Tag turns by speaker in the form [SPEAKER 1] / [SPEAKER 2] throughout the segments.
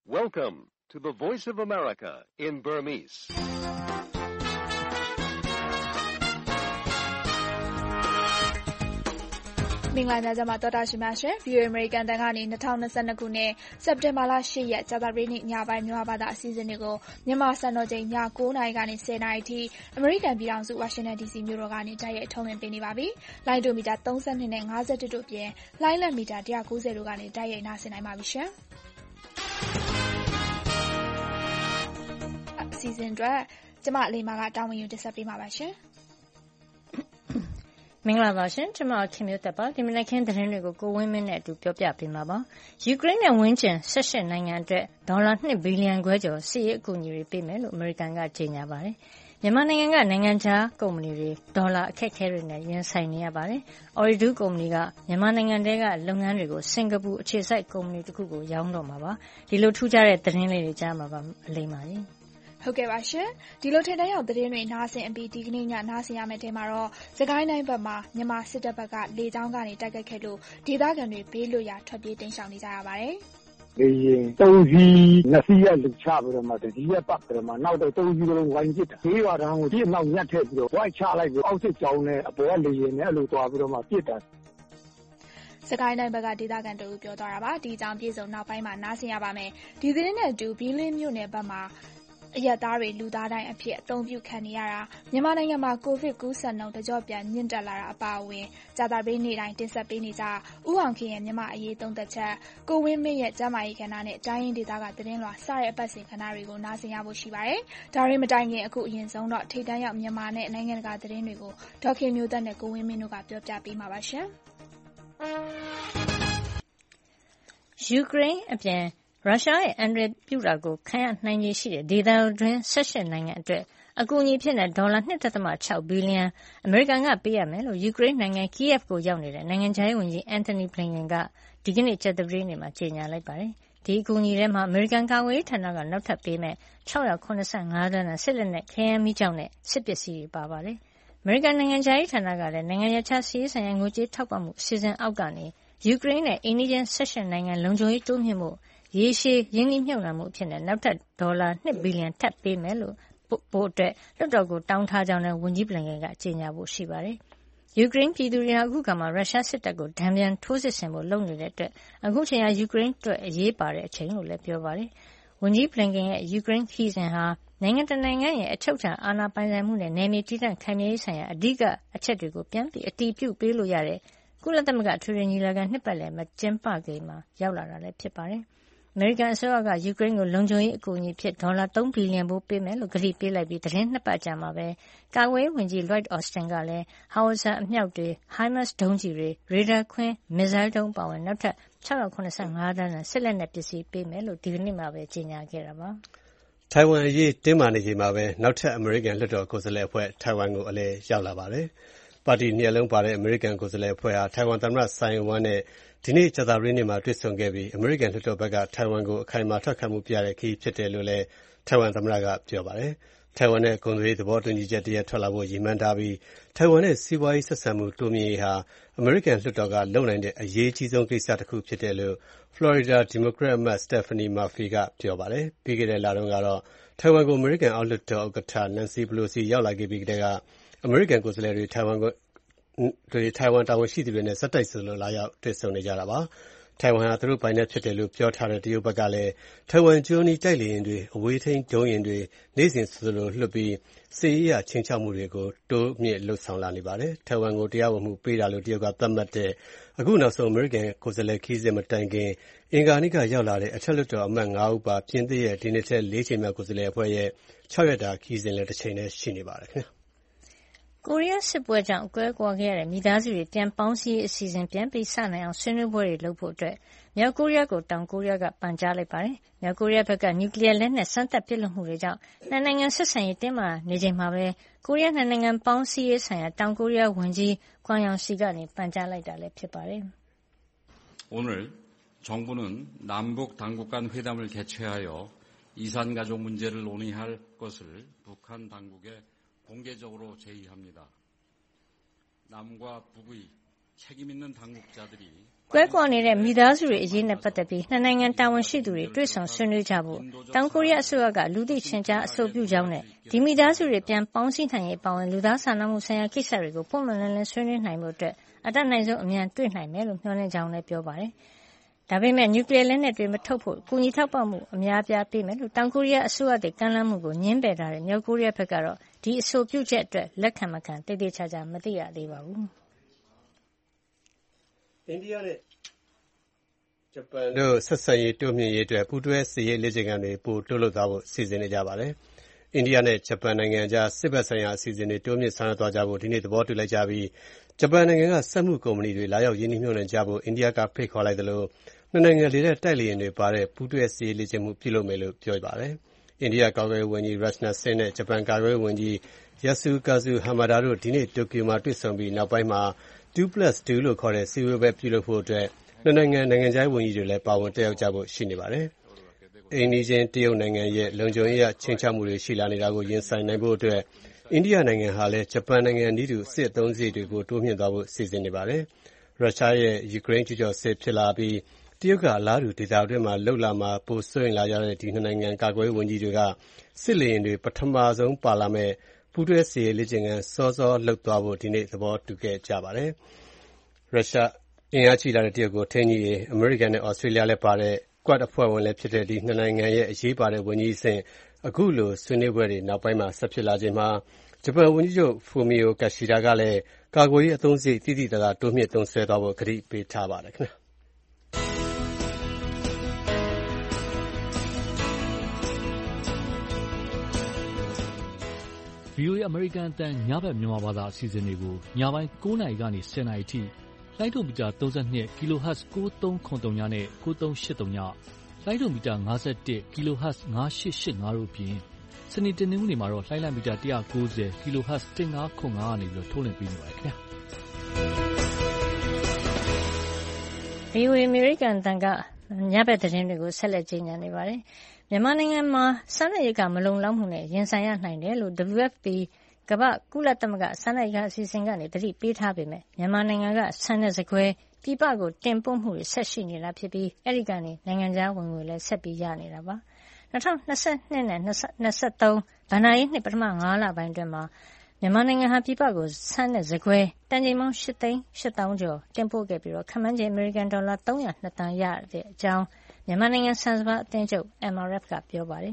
[SPEAKER 1] Welcome to the Voice of America in Burmese.
[SPEAKER 2] ။မင်္ဂလာညချမ်းပါတော်တာရှင်များရှင် VOA American တန်ကနေ2022ခုနှစ်စက်တင်ဘာလ10ရက်ကြာသပတေးနေ့ညပိုင်းမြန်မာဘာသာအစီအစဉ်တွေကိုမြန်မာစံတော်ချိန်ည9:00နာရီကနေ10:00နာရီထိအမေရိကန်ပြည်ထောင်စု Washington DC မြို့တော်ကနေတိုက်ရိုက်ထုတ်လွှင့်ပေးနေပါပြီ။လိုင်းဒိုမီတာ32နဲ့51တို့ပြင်လိုင်းလက်မီတာ190တို့ကနေတိုက်ရိုက်နားဆင်နိုင်ပါပြီရှင်။အစီအစဉ်အတွက်ကျမအလေးမာကတာဝန်ယူတင်ဆက်ပေးမှာပါရှင်။
[SPEAKER 3] မင်္ဂလာပါရှင်ကျွန်မခင်မျိုးသက်ပါဒီမနက်ခင်းသတင်းတွေကိုကိုဝင်းမင်းနဲ့အတူပြောပြပေးမှာပါယူကရိန်းနဲ့ဝန်းကျင်18နိုင်ငံအတွက်ဒေါ်လာ2ဘီလီယံခွဲကျော်စစ်ရေးအကူအညီတွေပေးမယ်လို့အမေရိကန်ကကြေညာပါတယ်မြန်မာနိုင်ငံကနိုင်ငံခြားကုမ္ပဏီတွေဒေါ်လာအခက်အခဲတွေနဲ့ရင်ဆိုင်နေရပါတယ်။ Ooredoo ကုမ္ပဏီကမြန်မာနိုင်ငံထဲကလုပ်ငန်းတွေကိုစင်ကာပူအခြေစိုက်ကုမ္ပဏီတစ်ခုကိုရောင်းတော့မှာပါဒီလိုထူးခြားတဲ့သတင်းလေးတွေကြားမှာပါအလိမ့်ပါကြီး
[SPEAKER 2] ဟုတ်ကဲ့ပါရှင်ဒီလိုထင်တဲ့ရောက်သတင်းတွေနားဆင်အပြီးဒီကနေ့ညနားဆင်ရမယ့်တဲမှာတော့စကိုင်းတိုင်းဘက်မှာမြန်မာစစ်တပ်ဘက်ကလေကြောင်းကနေတိုက်ခိုက်ခဲ့လို့ဒေသခံတွေဘေးလွတ်ရာထွက်ပြေးတိမ်းရှောင်နေကြရပါတယ်
[SPEAKER 4] လေရင်3စီး2စီးရလူချပြီးတော့မှတစီးရပတ်ပြီးတော့မှနောက်တော့3စီးလုံးဝိုင်းပစ်တာဘေးရွာတန်းကိုဒီနောက်ညက်ထည့်ပြီးတော့ဝိုက်ချလိုက်ပြီးအောက်စစ်ကြောင်းနဲ့အပေါ်ကလေရင်နဲ့အဲ့လိုသွားပြီးတော့မှပစ်တာ
[SPEAKER 2] စကိုင်းတိုင်းဘက်ကဒေသခံတို့ပြောသွားတာပါဒီအကြောင်းပြေဆုံးနောက်ပိုင်းမှာနားဆင်ရပါမယ်ဒီသတင်းနဲ့အတူဘီလင်းမြို့နယ်ဘက်မှာအရက်သားတွေလူသားတိုင်းအဖြစ်အသုံးပြုခံနေရတာမြန်မာနိုင်ငံမှာကိုဗစ်ကူးစက်နှုန်းတကြော့ပြန်မြင့်တက်လာတာအပါအဝင်ကြာသပတေးနေ့တိုင်းတင်ဆက်ပေးနေကြဥအောင်ခင်ရဲ့မြန်မာအရေးသုံးသက်ချက်ကိုဝင်းမင်းရဲ့ကျန်းမာရေးကဏ္ဍနဲ့တိုင်းရင်းဒေသကသတင်းလွှာစတဲ့အပတ်စဉ်ကဏ္ဍတွေကိုနားဆင်ရဖို့ရှိပါတယ်ဒါတွေမတိုင်ခင်အခုအရင်ဆုံးတော့ထိပ်တန်းရောက်မြန်မာနဲ့နိုင်ငံတကာသတင်းတွေကိုဒေါက်ခင်မျိုးသက်နဲ့ကိုဝင်းမင်းတို့ကပြောပြပေးမှာပါရှင်
[SPEAKER 3] ယူကရိန်းအပြင်ရုရှားရဲ့အန္တရာယ်ပြုတာကိုခံရနိုင်ခြေရှိတဲ့ဒေသတွင်း18နိုင်ငံအတွက်အကူအညီဖြစ်တဲ့ဒေါ်လာ 2.6 ဘီလီယံအမေရိကန်ကပေးရမယ်လို့ယူကရိန်းနိုင်ငံ Kyiv ကိုရောက်နေတဲ့နိုင်ငံခြားရေးဝန်ကြီး Antony Blinken ကဒီကနေ့ကြာသပတေးနေ့မှာကြေညာလိုက်ပါတယ်။ဒီအကူအညီထဲမှာအမေရိကန်ကာကွယ်ရေးဌာနကနောက်ထပ်ပေးမယ့်685တန်းနဲ့စစ်လက်နက်ခဲယမ်းမီးကျောက်နဲ့စစ်ပစ္စည်းတွေပါပါတယ်။အမေရိကန်နိုင်ငံခြားရေးဌာနကလည်းနိုင်ငံရခြားစီးရေးဆိုင်ရာငွေကြေးထောက်ပံ့မှုအစီအစဉ်အောက်ကနေယူကရိန်းနဲ့အိမ်နီးချင်း18နိုင်ငံလုံခြုံရေးတိုးမြှင့်မှုရေရှည်ရင်းနှီးမြှုပ်နှံမှုအဖြစ်နဲ့နောက်ထပ်ဒေါ်လာ2ဘီလီယံထပ်ပေးမယ်လို့ပို့အတွက်လွှတ်တော်ကိုတောင်းထားကြောင်းလည်းဝန်ကြီးဘလင်ကန်ကကြေညာဖို့ရှိပါတယ်။ယူကရိန်းပြည်သူတွေဟာအခုကမှရုရှားစစ်တပ်ကိုဒဏ်ပြန်ထိုးစစ်ဆင်ဖို့လုပ်နေတဲ့အတွက်အခုချိန်ဟာယူကရိန်းအတွက်အရေးပါတဲ့အချိန်လို့လည်းပြောပါတယ်။ဝန်ကြီးဘလင်ကန်ရဲ့ယူကရိန်းခရီးစဉ်ဟာနိုင်ငံတနိုင်ငံရဲ့အချုပ်အခြာအာဏာပိုင်ဆိုင်မှုနဲ့နယ်မြေတည်တံ့ခိုင်မြဲရေးဆိုင်ရာအဓိကအချက်တွေကိုပြန်ပြီးအတည်ပြုပေးလို့ရတဲ့ကုလသမဂ္ဂထွေထွေညီလာခံနှစ်ပတ်လည်မကျင်းပခင်မှာရောက်လာတာလည်းဖြစ်ပါတယ်။အမေရိကန်အစိုးရကယူကရိန်းကိုလုံခြုံရေးအကူအညီဖြစ်ဒေါ်လာ3ဘီလီယံဖိုးပေးမယ်လို့ကတိပေးလိုက်ပြီးသတင်းနှစ်ပတ်ကြာမှာပဲကာကွယ်ရေးဝန်ကြီး Lloyd Austin ကလည်း Howitzer အမြောက်တွေ HIMARS ဒုံးကျည်တွေရေဒါခွင်းမစ်ဇိုင်းဒုံးပါဝင်နောက်ထပ်685တန်းနဲ့စစ်လက်နက်ပစ္စည်းပေးမယ်လို့ဒီကနေ့မှပဲကြေညာခဲ့တာပါ
[SPEAKER 5] ။ထိုင်ဝမ်အရေးတင်းမာနေချိန်မှာပဲနောက်ထပ်အမေရိကန်လွှတ်တော်ကိုယ်စားလှယ်အဖွဲ့ထိုင်ဝမ်ကိုအလဲရောက်လာပါတယ်။ပါတီနှစ်ရပ်လုံးပါတဲ့အမေရိကန်ကိုယ်စားလှယ်အဖွဲ့ဟာထိုင်ဝမ်သမ္မတဆိုင်ဝမ်နဲ့ဒီနေ့ကြာသပတေးနေ့မှာတွေ့ဆုံခဲ့ပြီးအမေရိကန်လွှတ်တော်ဘက်ကထိုင်ဝမ်ကိုအခိုင်အမာထောက်ခံမှုပြတဲ့ခရီးဖြစ်တယ်လို့လည်းထိုင်ဝမ်သမ္မတကပြောပါတယ်။ထိုင်ဝမ်နဲ့ကုန်သွယ်ရေးသဘောတူညီချက်တရပ်ထွက်လာဖို့ရည်မှန်းထားပြီးထိုင်ဝမ်နဲ့စီးပွားရေးဆက်ဆံမှုတိုးမြှင့်ရေးဟာအမေရိကန်လွှတ်တော်ကလုပ်နိုင်တဲ့အရေးကြီးဆုံးကိစ္စတစ်ခုဖြစ်တယ်လို့ Florida Democrat အမတ် Stephanie Murphy ကပြောပါတယ်။ပြီးခဲ့တဲ့လတုန်းကတော့ထိုင်ဝမ်ကိုအမေရိကန်အောက်လွှတ်တော်ဥက္ကဋ္ဌ Nancy Pelosi ရောက်လာခဲ့ပြီးကတည်းကအမေရိကန်ကိုယ်စားလှယ်တွေထိုင်ဝမ်တာဝန်ရှိသူတွေနဲ့ဆက်တိုက်ဆိုသလိုလာရောက်တွေ့ဆုံနေကြတာပါ။ထိုင်ဝမ်ဟာသူတို့ပိုင်နက်ဖြစ်တယ်လို့ပြောထားတဲ့တရုတ်ဘက်ကလည်းထိုင်ဝမ်ကျွန်းနီတိုက်လေယာဉ်တွေအဝေးထိန်းဒုံးယာဉ်တွေနေ့စဉ်ဆိုသလိုလွှတ်ပြီးစစ်ရေးအရချင်းချောက်မှုတွေကိုတိုးမြင့်လှုပ်ဆောင်လာနေပါတယ်။ထိုင်ဝမ်ကိုတရားဝင်မှုပေးတာလို့တရုတ်ကသတ်မှတ်တဲ့အခုနောက်ဆုံးအမေရိကန်ကိုယ်စားလှယ်ခရီးစဉ်မတိုင်ခင်အင်္ဂါနေ့ကရောက်လာတဲ့အထက်လွှတ်တော်အမတ်5ဦးပါပြင်သစ်ရဲ့ဒီနှစ်ထဲ4ချိန်မြောက်ကိုယ်စားလှယ်အဖွဲ့ရဲ့6ရက်တာခရီးစဉ်လည်းတစ်ချိန်တည်းရှိနေပါတယ်ခင်ဗျာ
[SPEAKER 3] ကိုရီးယားစစ်ပွဲကြောင့်ကွဲကွာခဲ့ရတဲ့မိသားစုတွေပြန်ပေါင်းစည်းရေးအစီအစဉ်ပြန်ပြီးစနိုင်အောင်ဆွေးနွေးပွဲတွေလုပ်ဖို့အတွက်မြောက်ကိုရီးယားကိုတောင်ကိုရီးယားကပန်ကြားလိုက်ပါတယ်။မြောက်ကိုရီးယားဘက်ကနျူကလ িয়ার လက်နက်စမ်းသပ်ပစ်လွှတ်မှုတွေကြောင့်နှစ်နိုင်ငံဆက်ဆံရေးတင်းမာနေချိန်မှာပဲကိုရီးယားနှစ်နိုင်ငံပေါင်းစည်းရေးဆိုင်ရာတောင်ကိုရီးယားဝန်ကြီးကွမ်ယောင်စီကနေပန်ကြားလိုက်တာလည်းဖြစ်ပါတယ်
[SPEAKER 6] ။오늘 정부는 남북 당국 간 회담을 개최하여 이산 가족 문제를 논의할 것을 북한 당국에 공개적으로 제의합니다. 남과 북의 책임 있는 당국자들이
[SPEAKER 3] ကွဲကွာနေတဲ့မိသားစုတွေအရေးနဲ့ပတ်သက်ပြီးနှစ်နိုင်ငံတာဝန်ရှိသူတွေတွေ့ဆုံဆွေးနွေးကြဖို့တောင်ကိုရီးယားအစိုးရကလူသိရှင်ကြားအဆိုပြုကြောင်းနဲ့ဒီမိသားစုတွေပြန်ပေါင်းစည်းနိုင်ရေးပါဝင်လူသားစာနာမှုဆိုင်ရာကိစ္စတွေကိုပုံမှန်လင်းလင်းဆွေးနွေးနိုင်ဖို့အတွက်အတတ်နိုင်ဆုံးအမြန်တွေ့နိုင်မယ်လို့မျှော်လင့်ကြောင်းလည်းပြောပါတယ်။ဒါပေမဲ့နျူကလ িয়ার လက်နက်တွေမထုတ်ဖို့ကူညီထောက်ပံ့မှုအများအပြားပေးမယ်လို့တောင်ကိုရီးယားအစိုးရကကမ်းလှမ်းမှုကိုညှင်းပယ်ထားတဲ့မြောက်ကိုရီးယားဘက်ကတော့ဒီအဆိုပြုချက်အတွက်လက်ခံမခံသေသေချာချာမသိရသေးပါဘူး
[SPEAKER 5] ။အိန္ဒိယနဲ့ဂျပန်တို့ဆက်ဆံရေးတိုးမြှင့်ရေးအတွက်ပူးတွဲစစ်ရေးလေ့ကျင့်ခန်းတွေပိုတိုးလုပ်သွားဖို့စီစဉ်နေကြပါတယ်။အိန္ဒိယနဲ့ဂျပန်နိုင်ငံကြားစစ်ဘက်ဆိုင်ရာအစီအစဉ်တွေတိုးမြှင့်ဆောင်ရွက်သွားကြဖို့ဒီနေ့သဘောတူလိုက်ကြပြီးဂျပန်နိုင်ငံကစက်မှုကုမ္ပဏီတွေလာရောက်ရင်းနှီးမြှုပ်နှံကြဖို့အိန္ဒိယကဖိတ်ခေါ်လိုက်သလိုနှစ်နိုင်ငံလေတပ်တိုက်လေယာဉ်တွေပါတဲ့ပူးတွဲစစ်ရေးလေ့ကျင့်မှုပြုလုပ်မယ်လို့ပြောပါတယ်။အိန္ဒိယကာကွယ်ရေးဝန်ကြီး Rajnath Singh နဲ့ဂျပန်ကာကွယ်ရေးဝန်ကြီး Yasukazu Hamada တို့ဒီနေ့တိုကျိုမှာတွေ့ဆုံပြီးနောက်ပိုင်းမှာ 2+2 လို့ခေါ်တဲ့စည်းဝေးပွဲပြုလုပ်ဖို့အတွက်နှစ်နိုင်ငံနိုင်ငံခြားရေးဝန်ကြီးတွေလည်းပါဝင်တက်ရောက်ကြဖို့ရှိနေပါတယ်။အိမ်နီးချင်းတရုတ်နိုင်ငံရဲ့လုံခြုံရေးခြိမ်းခြောက်မှုတွေရှိလာနေတာကိုရင်ဆိုင်နိုင်ဖို့အတွက်အိန္ဒိယနိုင်ငံဟာလည်းဂျပန်နိုင်ငံနည်းတူစစ်အသုံးစရိတ်တွေကိုတိုးမြှင့်သွားဖို့စီစဉ်နေပါတယ်။ရုရှားရဲ့ယူကရိန်းကျူးကျော်စစ်ဖြစ်လာပြီးတရုတ်ကအလားတူဒေသတွင်းမှာလှုပ်လာမှာပိုစိုးရိမ်လာကြတဲ့ဒီနှစ်နိုင်ငံကာကွယ်ရေးဝန်ကြီးတွေကစစ်လေယာဉ်တွေပထမဆုံးပါလာမဲ့ပူးတွဲစစ်ရေးလေ့ကျင့်ခန်းစောစောလုပ်သွားဖို့ဒီနေ့သဘောတူခဲ့ကြပါတယ်။ရုရှားအင်အားကြီးလာတဲ့တရုတ်ကိုထိန်းညှိရေးအမေရိကန်နဲ့ဩစတြေးလျလည်းပါတဲ့ Quad အဖွဲ့ဝင်လည်းဖြစ်တဲ့ဒီနှစ်နိုင်ငံရဲ့အရေးပါတဲ့ဝန်ကြီးအဆင့်အခုလိုဆွေးနွေးပွဲတွေနောက်ပိုင်းမှာဆက်ဖြစ်လာချိန်မှာဂျပန်ဝန်ကြီးချုပ် Fumio Kishida ကလည်းကာကွယ်ရေးအသုံးစရိတ်သိသိသာသာတိုးမြှင့်သုံးစွဲသွားဖို့ကတိပေးထားပါတယ်ခင်ဗျာ။
[SPEAKER 7] VOA အမေရိကန်အသံညဘက်မြန်မာဘာသာအစီအစဉ်တွေကိုညပိုင်း9:00 နာရီကနေ 10:00 နာရီထိလိုင်းဒိုမီတာ32 kHz 9373နဲ့9383ညလိုင်းဒိုမီတာ51 kHz 9885တို့အပြင်စနေတနင်္ဂနွေမှာတော့လိုင်းလံမီတာ190 kHz 1505ကနေထုတ်လွှင့်ပေးနေပါတယ်ခင်ဗျာ
[SPEAKER 3] VOA အမေရိကန်အသံကညဘက်သတင်းတွေကိုဆက်လက်ကြေညာနေပါတယ်မြန်မာနိုင်ငံမှာစားနပ်ရိက္ခာမလုံလောက်မှုနဲ့ရင်ဆိုင်ရနိုင်တယ်လို့ WFP ကမ္ဘာ့ကုလသမဂ္ဂစားနပ်ရိက္ခာအစီအစဉ်ကနေသတိပေးထားပေမဲ့မြန်မာနိုင်ငံကဆန်နဲ့ဆန်ကွဲပြည်ပကိုတင်ပို့မှုတွေဆက်ရှိနေတာဖြစ်ပြီးအဲဒီကနေနိုင်ငံခြားဝင်ငွေလည်းဆက်ပြီးရနေတာပါ2022နဲ့2023ဘဏ္ဍာရေးနှစ်ပထမ5လပိုင်းအတွင်းမှာမြန်မာနိုင်ငံဟာပြည်ပကိုဆန်နဲ့ဆန်ကွဲတန်ချိန်ပေါင်း8,800,000 ကျော်တင်ပို့ခဲ့ပြီးခန့်မှန်းခြေအမေရိကန်ဒေါ်လာ302 သန်းရတဲ့အကြောင်းမြန်မာနိုင်ငံဆန်စပါးအသင်းချုပ် MRF ကပြောပါတယ်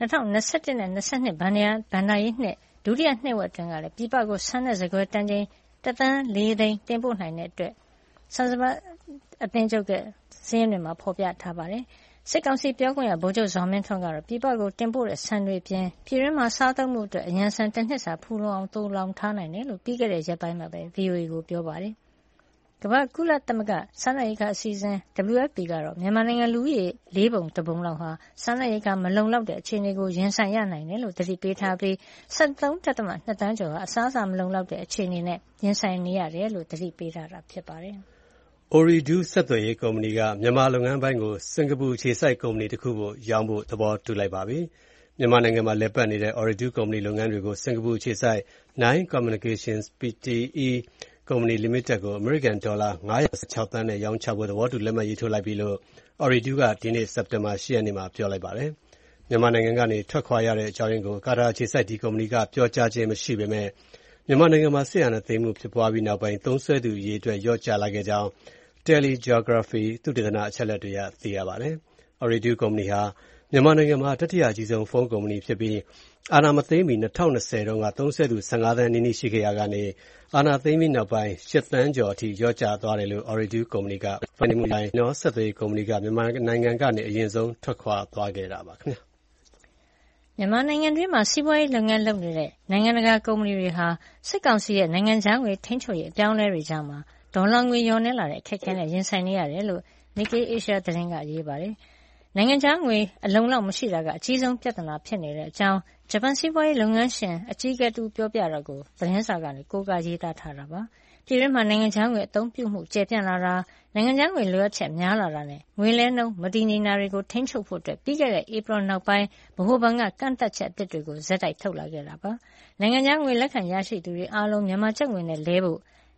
[SPEAKER 3] 2021နဲ့22ဘဏ္ဍာရေးနှစ်ဒုတိယနှစ်ဝက်အတွင်းကလည်းပြည်ပကိုဆန်နဲ့ဆန်ကွဲတန်ချိန်1.4 သန်းတင်ပို့နိုင်တဲ့အတွက်ဆန်စပါးအသင်းချုပ်ကစာရင်းတွေမှာဖော်ပြထားပါတယ်စစ်ကောင်စီပြောခွင့်ရဗိုလ်ချုပ်ဇော်မင်းထွန်းကတော့ပြည်ပကိုတင်ပို့တဲ့ဆန်တွေအပြင်ပြည်တွင်းမှာစားသုံးမှုအတွက်အရန်ဆန်တစ်နှစ်စာဖူလုံအောင်သိုလှောင်ထားနိုင်တယ်လို့ပြီးခဲ့တဲ့ရက်ပိုင်းမှာပဲ VOA ကိုပြောပါတယ်ကမ္ဘာ့ကုလသမဂ္ဂစားနပ်ရိက္ခာအစီအစဉ် WFP ကတော့မြန်မာနိုင်ငံလူဦးရေ4 ပုံ 1 ပုံလောက်ဟာစားနပ်ရိက္ခာမလုံလောက်တဲ့အခြေအနေကိုရင်ဆိုင်ရနိုင်တယ်လို့သတိပေးထားပြီး 73.2 သန်းကျော်ဟာအစားအစာမလုံလောက်တဲ့အခြေအနေနဲ့ရင်ဆိုင်နေရတယ်လို့သတိပေးထားတာဖြစ်ပါတယ်။
[SPEAKER 5] Ooredoo ဆက်သွယ်ရေးကုမ္ပဏီကမြန်မာလုပ်ငန်းပိုင်းကိုစင်ကာပူအခြေစိုက်ကုမ္ပဏီတစ်ခုကိုရောင်းဖို့သဘောတူလိုက်ပါပြီ။မြန်မာနိုင်ငံမှာလည်ပတ်နေတဲ့ Ooredoo ကုမ္ပဏီလုပ်ငန်းတွေကိုစင်ကာပူအခြေစိုက် Nine Communications Pte. ကုမ္ပဏီလိမိတက်ကိုအမေရိကန်ဒေါ်လာ916သန်းနဲ့ရောင်းချဖို့သဘောတူလက်မှတ်ရေးထိုးလိုက်ပြီလို့ Ooredoo ကဒီနေ့စက်တင်ဘာ10ရက်နေ့မှာပြောလိုက်ပါတယ်။မြန်မာနိုင်ငံကနေထွက်ခွာရတဲ့အကြောင်းရင်းကိုကာတာအခြေစိုက်ဒီကုမ္ပဏီကပြောကြားခြင်းမရှိပေမဲ့မြန်မာနိုင်ငံမှာစစ်အာဏာသိမ်းမှုဖြစ်ပွားပြီးနောက်ပိုင်းသုံးစွဲသူအရေအတွက်လျော့ကျလာခဲ့ကြောင်း Telegeography သုတေသနအချက်အလက်တွေအရသိရပါတယ်။ Ooredoo ကုမ္ပဏီဟာမြန်မာနိုင်ငံမှာတတိယအကြီးဆုံးဖုန်းကုမ္ပဏီဖြစ်ပြီးအာဏာမသိမ်းမီ2020တုန်းကသုံးစွဲသူ15သန်းနီးနီးရှိခဲ့ရာကနေအာဏာသိမ်းပြီးနောက်ပိုင်း8သန်းကျော်အထိလျော့ကျသွားတယ်လို့ Ooredoo ကုမ္ပဏီကဖော်ပြပါတယ်။နော်ဆက်သွယ်ရေးကုမ္ပဏီကမြန်မာနိုင်ငံကနေအရင်ဆုံးထွက်ခွာသွားခဲ့တာပါခင်ဗျာ
[SPEAKER 3] ။မြန်မာနိုင်ငံတွင်းမှာစီးပွားရေးလုပ်ငန်းလုပ်နေတဲ့နိုင်ငံတကာကုမ္ပဏီတွေဟာစစ်ကောင်စီရဲ့နိုင်ငံခြားငွေထိန်းချုပ်ရေးအပြောင်းအလဲတွေကြောင့်ဒေါ်လာငွေလျော့နည်းလာတဲ့အခက်အခဲနဲ့ရင်ဆိုင်နေရတယ်လို့ Nikkei Asia သတင်းကရေးပါတယ်။နိုင်ငံခြားငွေအလုံလောက်မရှိတာကအကြီးဆုံးပြဿနာဖြစ်နေတဲ့အကြောင်းဂျပန်စီးပွားရေးလုပ်ငန်းရှင်အကြီးအကဲတူပြောပြတာကိုသတင်းစာကနေကိုးကားရေးသားထားတာပါ။ပြည်တွင်းမှာနိုင်ငံခြားငွေအသုံးပြုမှုကျယ်ပြန့်လာတာနိုင်ငံခြားငွေလိုအပ်ချက်များလာတာနဲ့ငွေလဲနှုန်းမတည်ငြိမ်တာတွေကိုထိန်းချုပ်ဖို့အတွက်ပြီးခဲ့တဲ့ဧပြီနောက်ပိုင်းဗဟိုဘဏ်ကကန့်သတ်ချက်အသစ်တွေကိုဇက်တိုက်ထုတ်လာခဲ့တာပါ။နိုင်ငံခြားငွေလက်ခံရရှိသူတွေအားလုံးမြန်မာကျပ်ငွေနဲ့လဲဖို့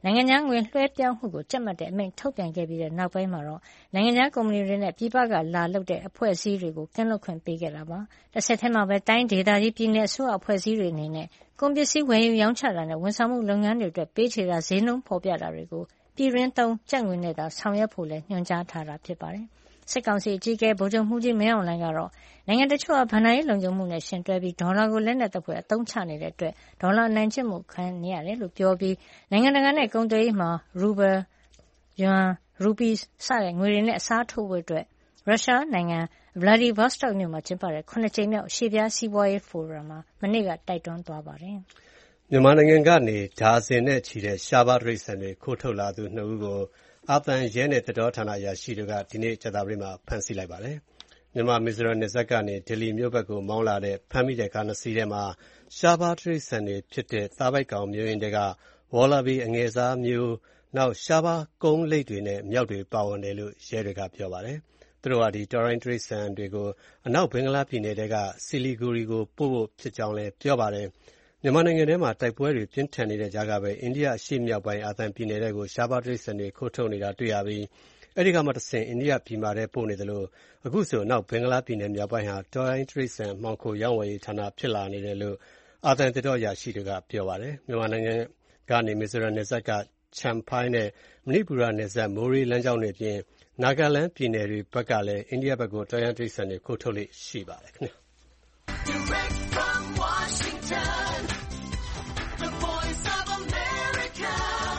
[SPEAKER 3] နိုင်ငံခြားငွေလွှဲပြောင်းမှုကိုကြပ်မတ်တဲ့အမိန့်ထုတ်ပြန်ခဲ့ပြီးတဲ့နောက်ပိုင်းမှာတော့နိုင်ငံခြားကုမ္ပဏီတွေနဲ့ပြည်ပကလာလုပ်တဲ့အဖွဲ့အစည်းတွေကိုကင်းလွတ်ခွင့်ပေးခဲ့တာပါ။တစ်ဆက်တည်းမှာပဲတိုင်းဒေသကြီးပြည်နယ်အစိုးရအဖွဲ့အစည်းတွေအနေနဲ့ကုန်ပစ္စည်းဝယ်ယူရောင်းချတာနဲ့ဝန်ဆောင်မှုလုပ်ငန်းတွေအတွက်ပေးချေတာဈေးနှုန်းဖော်ပြတာတွေကိုပြည်တွင်းသုံးကျပ်ငွေနဲ့သာဆောင်ရွက်ဖို့လည်းညွှန်ကြားထားတာဖြစ်ပါတယ်။စစ်ကောင်စီအကြီးအကဲဗိုလ်ချုပ်မှူးကြီးမင်းအောင်လှိုင်ကတော့နိုင်ငံတချို့ကဘဏ္ဍာရေးလုံခြုံမှုနဲ့ရှင်တွဲပြီးဒေါ်လာကိုလက်နက်သဖွယ်အသုံးချနေတဲ့အတွက်ဒေါ်လာအနိုင်ကျင့်မှုခံနေရတယ်လို့ပြောပြီးနိုင်ငံတကာနဲ့ကုန်သွယ်ရေးမှာရူဘယ်ယွမ်ရူပီးစတဲ့ငွေတွေနဲ့အစားထိုးဖို့အတွက်ရုရှားနိုင်ငံဗလာဒီဗော့စတော့မြို့မှာကျင်းပတဲ့9ကြိမ်မြောက်ရှေ့ပြားစီးပွားရေးဖိုရမ်မှာမနေ့ကတိုက်တွန်းသွားပါတယ်
[SPEAKER 5] ။မြန်မာနိုင်ငံကနေဒါဇင်နဲ့ချီတဲ့ရှားပါးတိရစ္ဆာန်တွေခိုးထုတ်လာသူ2ဦးကိုအာသံရဲနဲ့သစ်တောဌာနအရာရှိတွေကဒီနေ့ကြာသပတေးမှာဖမ်းဆီးလိုက်ပါတယ်။မြန်မာမီဇိုရမ်နယ်စပ်ကနေဒယ်လီမြို့ဘက်ကိုမောင်းလာတဲ့ဖမ်းမိတဲ့ကား2စီးထဲမှာရှားပါးတိရစ္ဆာန်တွေဖြစ်တဲ့သားပိုက်ကောင်မျိုးရင်းတွေကဝေါ်လာဘီအငယ်စားမျိုးနောက်ရှားပါးကုန်းလိပ်တွေနဲ့မြောက်တွေပါဝင်တယ်လို့ရဲတွေကပြောပါတယ်။သူတို့ဟာတော်ရိုင်းတိရစ္ဆာန်တွေကိုအနောက်ဘင်္ဂလားပြည်နယ်ကဆီလီဂူရီကိုပို့ဖို့ဖြစ်ကြောင်းလည်းပြောပါတယ်။မြန်မာနိုင်ငံထဲမှာတိုက်ပွဲတွေပြင်းထန်နေတဲ့ကြားကပဲအိန္ဒိယအရှေ့မြောက်ပိုင်းအာသံပြည်နယ်ထဲကိုရှားပါးတိရစ္ဆာန်တွေခိုးထုတ်နေတာတွေ့ရပြီးအဲဒီကမှတဆင့်အိန္ဒိယပြည်မှာထဲပို့နေသလိုအခုဆိုနောက်ဘင်္ဂလားပြည်နယ်မြောက်ပိုင်းဟာတော်ရိုင်းတိရစ္ဆာန်မှောင်ခိုရောင်းဝယ်ရေးဌာနဖြစ်လာနေတယ်လို့အာသံသစ်တောအရာရှိတွေကပြောပါတယ်။မြန်မာနိုင်ငံကနေမီဇိုရမ်နယ်စပ်ကချမ်ဖိုင်းနဲ့မဏိပူရနယ်စပ်မိုးရေးလမ်းကြောင်းတွေအပြင်နာဂလန်ပြည်နယ်တွေဘက်ကလည်းအိန္ဒိယဘက်ကိုတော်ရိုင်းတိရစ္ဆာန်တွေခိုးထုတ်လေ့ရှိပါတယ်ခင်ဗျာ။ Direct from Washington, the voice of America,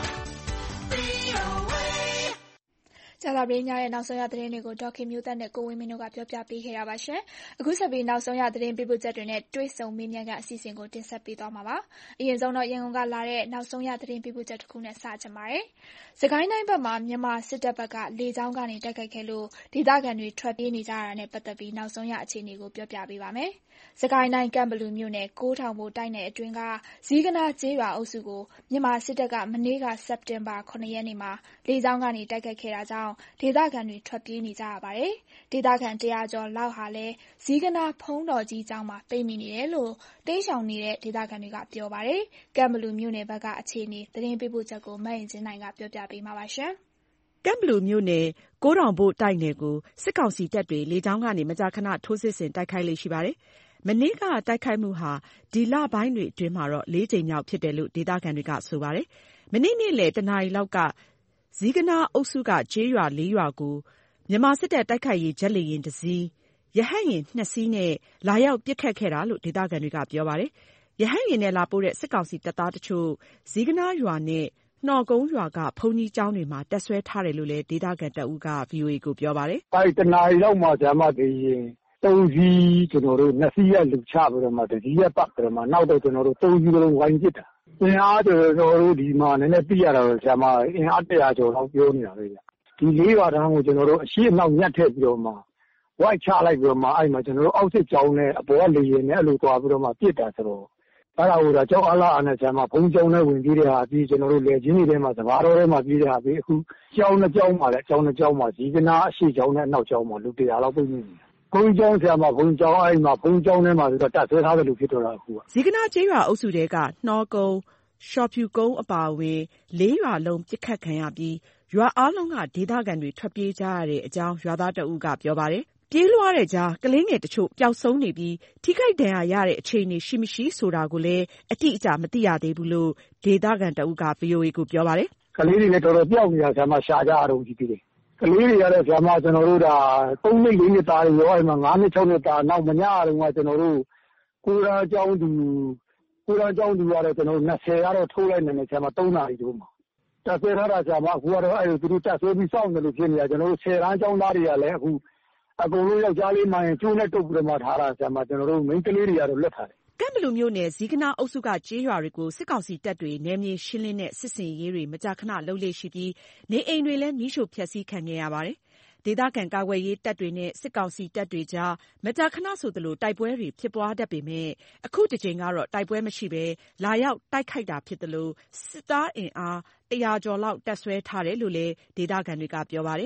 [SPEAKER 2] VOA ကြာသပတေးညရဲ့နောက်ဆုံးရသတင်းတွေကိုဒေါ်ခင်မျိုးသက်နဲ့ကိုဝင်းမင်းတို့ကပြောပြပေးခဲ့တာပါရှင်။အခုဆက်ပြီးနောက်ဆုံးရသတင်းပေးပို့ချက်တွေနဲ့တွေ့ဆုံမေးမြန်းခန်းအစီအစဉ်ကိုတင်ဆက်ပေးသွားမှာပါ။အရင်ဆုံးတော့ရန်ကုန်ကလာတဲ့နောက်ဆုံးရသတင်းပေးပို့ချက်တစ်ခုနဲ့စကြပါတယ်။စကိုင်းတိုင်းဘက်မှာမြန်မာစစ်တပ်ဘက်ကလေကြောင်းကနေတိုက်ခိုက်ခဲ့လို့ဒေသခံတွေထွက်ပြေးနေကြတာနဲ့ပတ်သက်ပြီးနောက်ဆုံးရအခြေအနေကိုပြောပြပေးပါမယ်။စကိုင်းတိုင်းကံဘလူမြို့နယ်ကိုးထောင်ဘိုတိုက်နယ်အတွင်းကဇီးကနာကျေးရွာအုပ်စုကိုမြန်မာစစ်တပ်ကမနေ့ကစက်တင်ဘာ9ရက်နေ့မှာလေကြောင်းကနေတိုက်ခိုက်ခဲ့တာကြောင့်ဒေသခံတွေထွက်ပြေးနေကြရပါတယ်။ဒေသခံ100ကျော်လောက်ဟာလည်းဇီးကနာဖုံးတော်ကြီးကျောင်းမှာပိတ်မိနေတယ်လို့တိမ်းရှောင်နေတဲ့ဒေသခံတွေကပြောပါတယ်။ကံဘလူမြို့နယ်ဘက်ကအခြေအနေသတင်းပေးပို့ချက်ကိုမအင်ကြင်းနိုင်ကပြောပြပေးမှာပါရှင်
[SPEAKER 8] ။ကံဘလူမြို့နယ်ကိုးထောင်ဘိုတိုက်နယ်ကိုစစ်ကောင်စီတပ်တွေလေကြောင်းကနေမကြာခဏထိုးစစ်ဆင်တိုက်ခိုက်လေ့ရှိပါတယ်။မနေ့ကတိုက်ခိုက်မှုဟာဒီလပိုင်းတွေအတွင်းမှာတော့4ကြိမ်မြောက်ဖြစ်တယ်လို့ဒေသခံတွေကဆိုပါတယ်။မနေ့နေ့လယ်တနာရီလောက်ကဇီးကနာအုပ်စုကကျေးရွာ4ရွာကိုမြန်မာစစ်တပ်တိုက်ခိုက်ရေးဂျက်လေယာဉ်တစ်စီးရဟတ်ယာဉ်2စီးနဲ့လာရောက်ပစ်ခတ်ခဲ့တာလို့ဒေသခံတွေကပြောပါတယ်။ရဟတ်ယာဉ်နဲ့လာပို့တဲ့စစ်ကောင်စီတပ်သားတချို့ဇီးကနာရွာနဲ့နှော်ကုန်းရွာကဘုန်းကြီးကျောင်းတွေမှာတက်ဆွဲထားတယ်လို့လည်းဒေသခံတဦးက VOA ကိုပြောပါတယ်
[SPEAKER 4] ။တနာရီလောက်မှဂျာမဒီရင်3စီးကျွန်တော်တို့2စီးရလူချပြီးတော့မှတစီးရပတ်ပြီးတော့မှနောက်တော့ကျွန်တော်တို့3စီးလုံးဝိုင်းပစ်တာ။အင်အားကျွန်တော်တို့ဒီမှာနည်းနည်းပြရတာဂျာမအင်အား100ကျော်လောက်ပြောနေတာပဲဗျ။ဒီ4ရွာတန်းကိုကျွန်တော်တို့အရှိအနောက်ညှက်ထည့်ပြီးတော့မှဝိုက်ချလိုက်ပြီးတော့မှအဲ့မှာကျွန်တော်တို့အောက်စစ်ကျောင်းနဲ့အပေါ်ကလေရင်နဲ့အဲ့လိုသွားပြီးတော့မှပစ်တာဆိုတော့အဲ့ဒါဟိုဒါကျောင်းအားလားနဲ့ဆရာမဘုံကျောင်းနဲ့ဝင်ပြီးတဲ့ဟာပြီးကျွန်တော်တို့လေချင်းတွေထဲမှာစဘာတော်ထဲမှာပြီးတဲ့ဟာပြီးအခုကျောင်းနှစ်ကျောင်းမှာလည်းကျောင်းနှစ်ကျောင်းမှာဇီကနာအရှိကျောင်းနဲ့အနောက်ကျောင်းမှာလူ100လောက်ပြည့်နေတယ်ဘုံကျောင်းဆရာမဘုံကျောင်းအဲ့မှာဘုံကျောင်းထဲမှာဆိုတော့တက်ဆွဲထားတယ်လို့ဖြစ်တော့တာအခု
[SPEAKER 8] ဇီကနာကျေးရွာအုပ်စုတဲကနှောကုန်းရှော့ဖြူကုန်းအပါအဝင်4ရွာလုံးပြစ်ခတ်ခံရပြီးရွာအားလုံးကဒေသခံတွေထွက်ပြေးကြရတဲ့အကြောင်းရွာသားတဦးကပြောပါတယ်။ပြေးလွှားတဲ့ကြားကလေးငယ်တချို့ပျောက်ဆုံးနေပြီးထိခိုက်ဒဏ်ရာရတဲ့အခြေအနေရှိမရှိဆိုတာကိုလည်းအတိအကျမသိရသေးဘူးလို့ဒေသခံတဦးက VOA ကိုပြောပါတယ်
[SPEAKER 4] ။ကလေးတွေလည်းတော်တော်ပျောက်နေတာဆရာမရှာကြရတော့ကြည့်ပြီးတယ်။ကလေးတွေရတဲ့ဆရာမကျွန်တော်တို့ဒါ3နှစ်4နှစ်သားတွေရောအဲ့မှာ9နှစ်6နှစ်သားနောက်မညတုန်းကကျွန်တော်တို့ကိုရာအကြောင်းသူကတော့ကျွန်တော်တို့20ကတော့ထိုးလိုက်နေတယ်ဆရာမ3နာရီတို့မှာတက်ဆွဲထားတာဆရာမအခုကတော့အဲ့သူတို့တက်ဆွဲပြီးစောင့်တယ်လို့ဖြစ်နေတာကျွန်တော်တို့10တန်းကျောင်းသားတွေကလည်းအခုအကုန်လုံးယောက်ျားလေးမှရင်ကျိုးနဲ့တုပ်ပြီးတော့မှထားတာဆရာမကျွန်တော်တို့မိန်းကလေးတွေကတော့လွတ်ထားတယ်
[SPEAKER 8] ကံဘလူမြို့နယ်ဇီကနာအုပ်စုကကျေးရွာတွေကိုစစ်ကောင်စီတပ်တွေနယ်မြေရှင်းလင်းတဲ့စစ်စင်ရေးတွေမကြာခဏလုပ်လေ့ရှိပြီးနေအိမ်တွေလည်းမိရှို့ဖျက်ဆီးခံခဲ့ရပါတယ်။ဒေသခံကာကွယ်ရေးတပ်တွေနဲ့စစ်ကောင်စီတပ်တွေကြားမကြာခဏဆိုသလိုတိုက်ပွဲတွေဖြစ်ပွားတတ်ပေမဲ့အခုတစ်ကြိမ်ကတော့တိုက်ပွဲမရှိဘဲလာရောက်တိုက်ခိုက်တာဖြစ်သလိုစစ်သားအင်အား100ကျော်လောက်တပ်ဆွဲထားတယ်လို့လည်းဒေသခံတွေကပြောပါတယ်။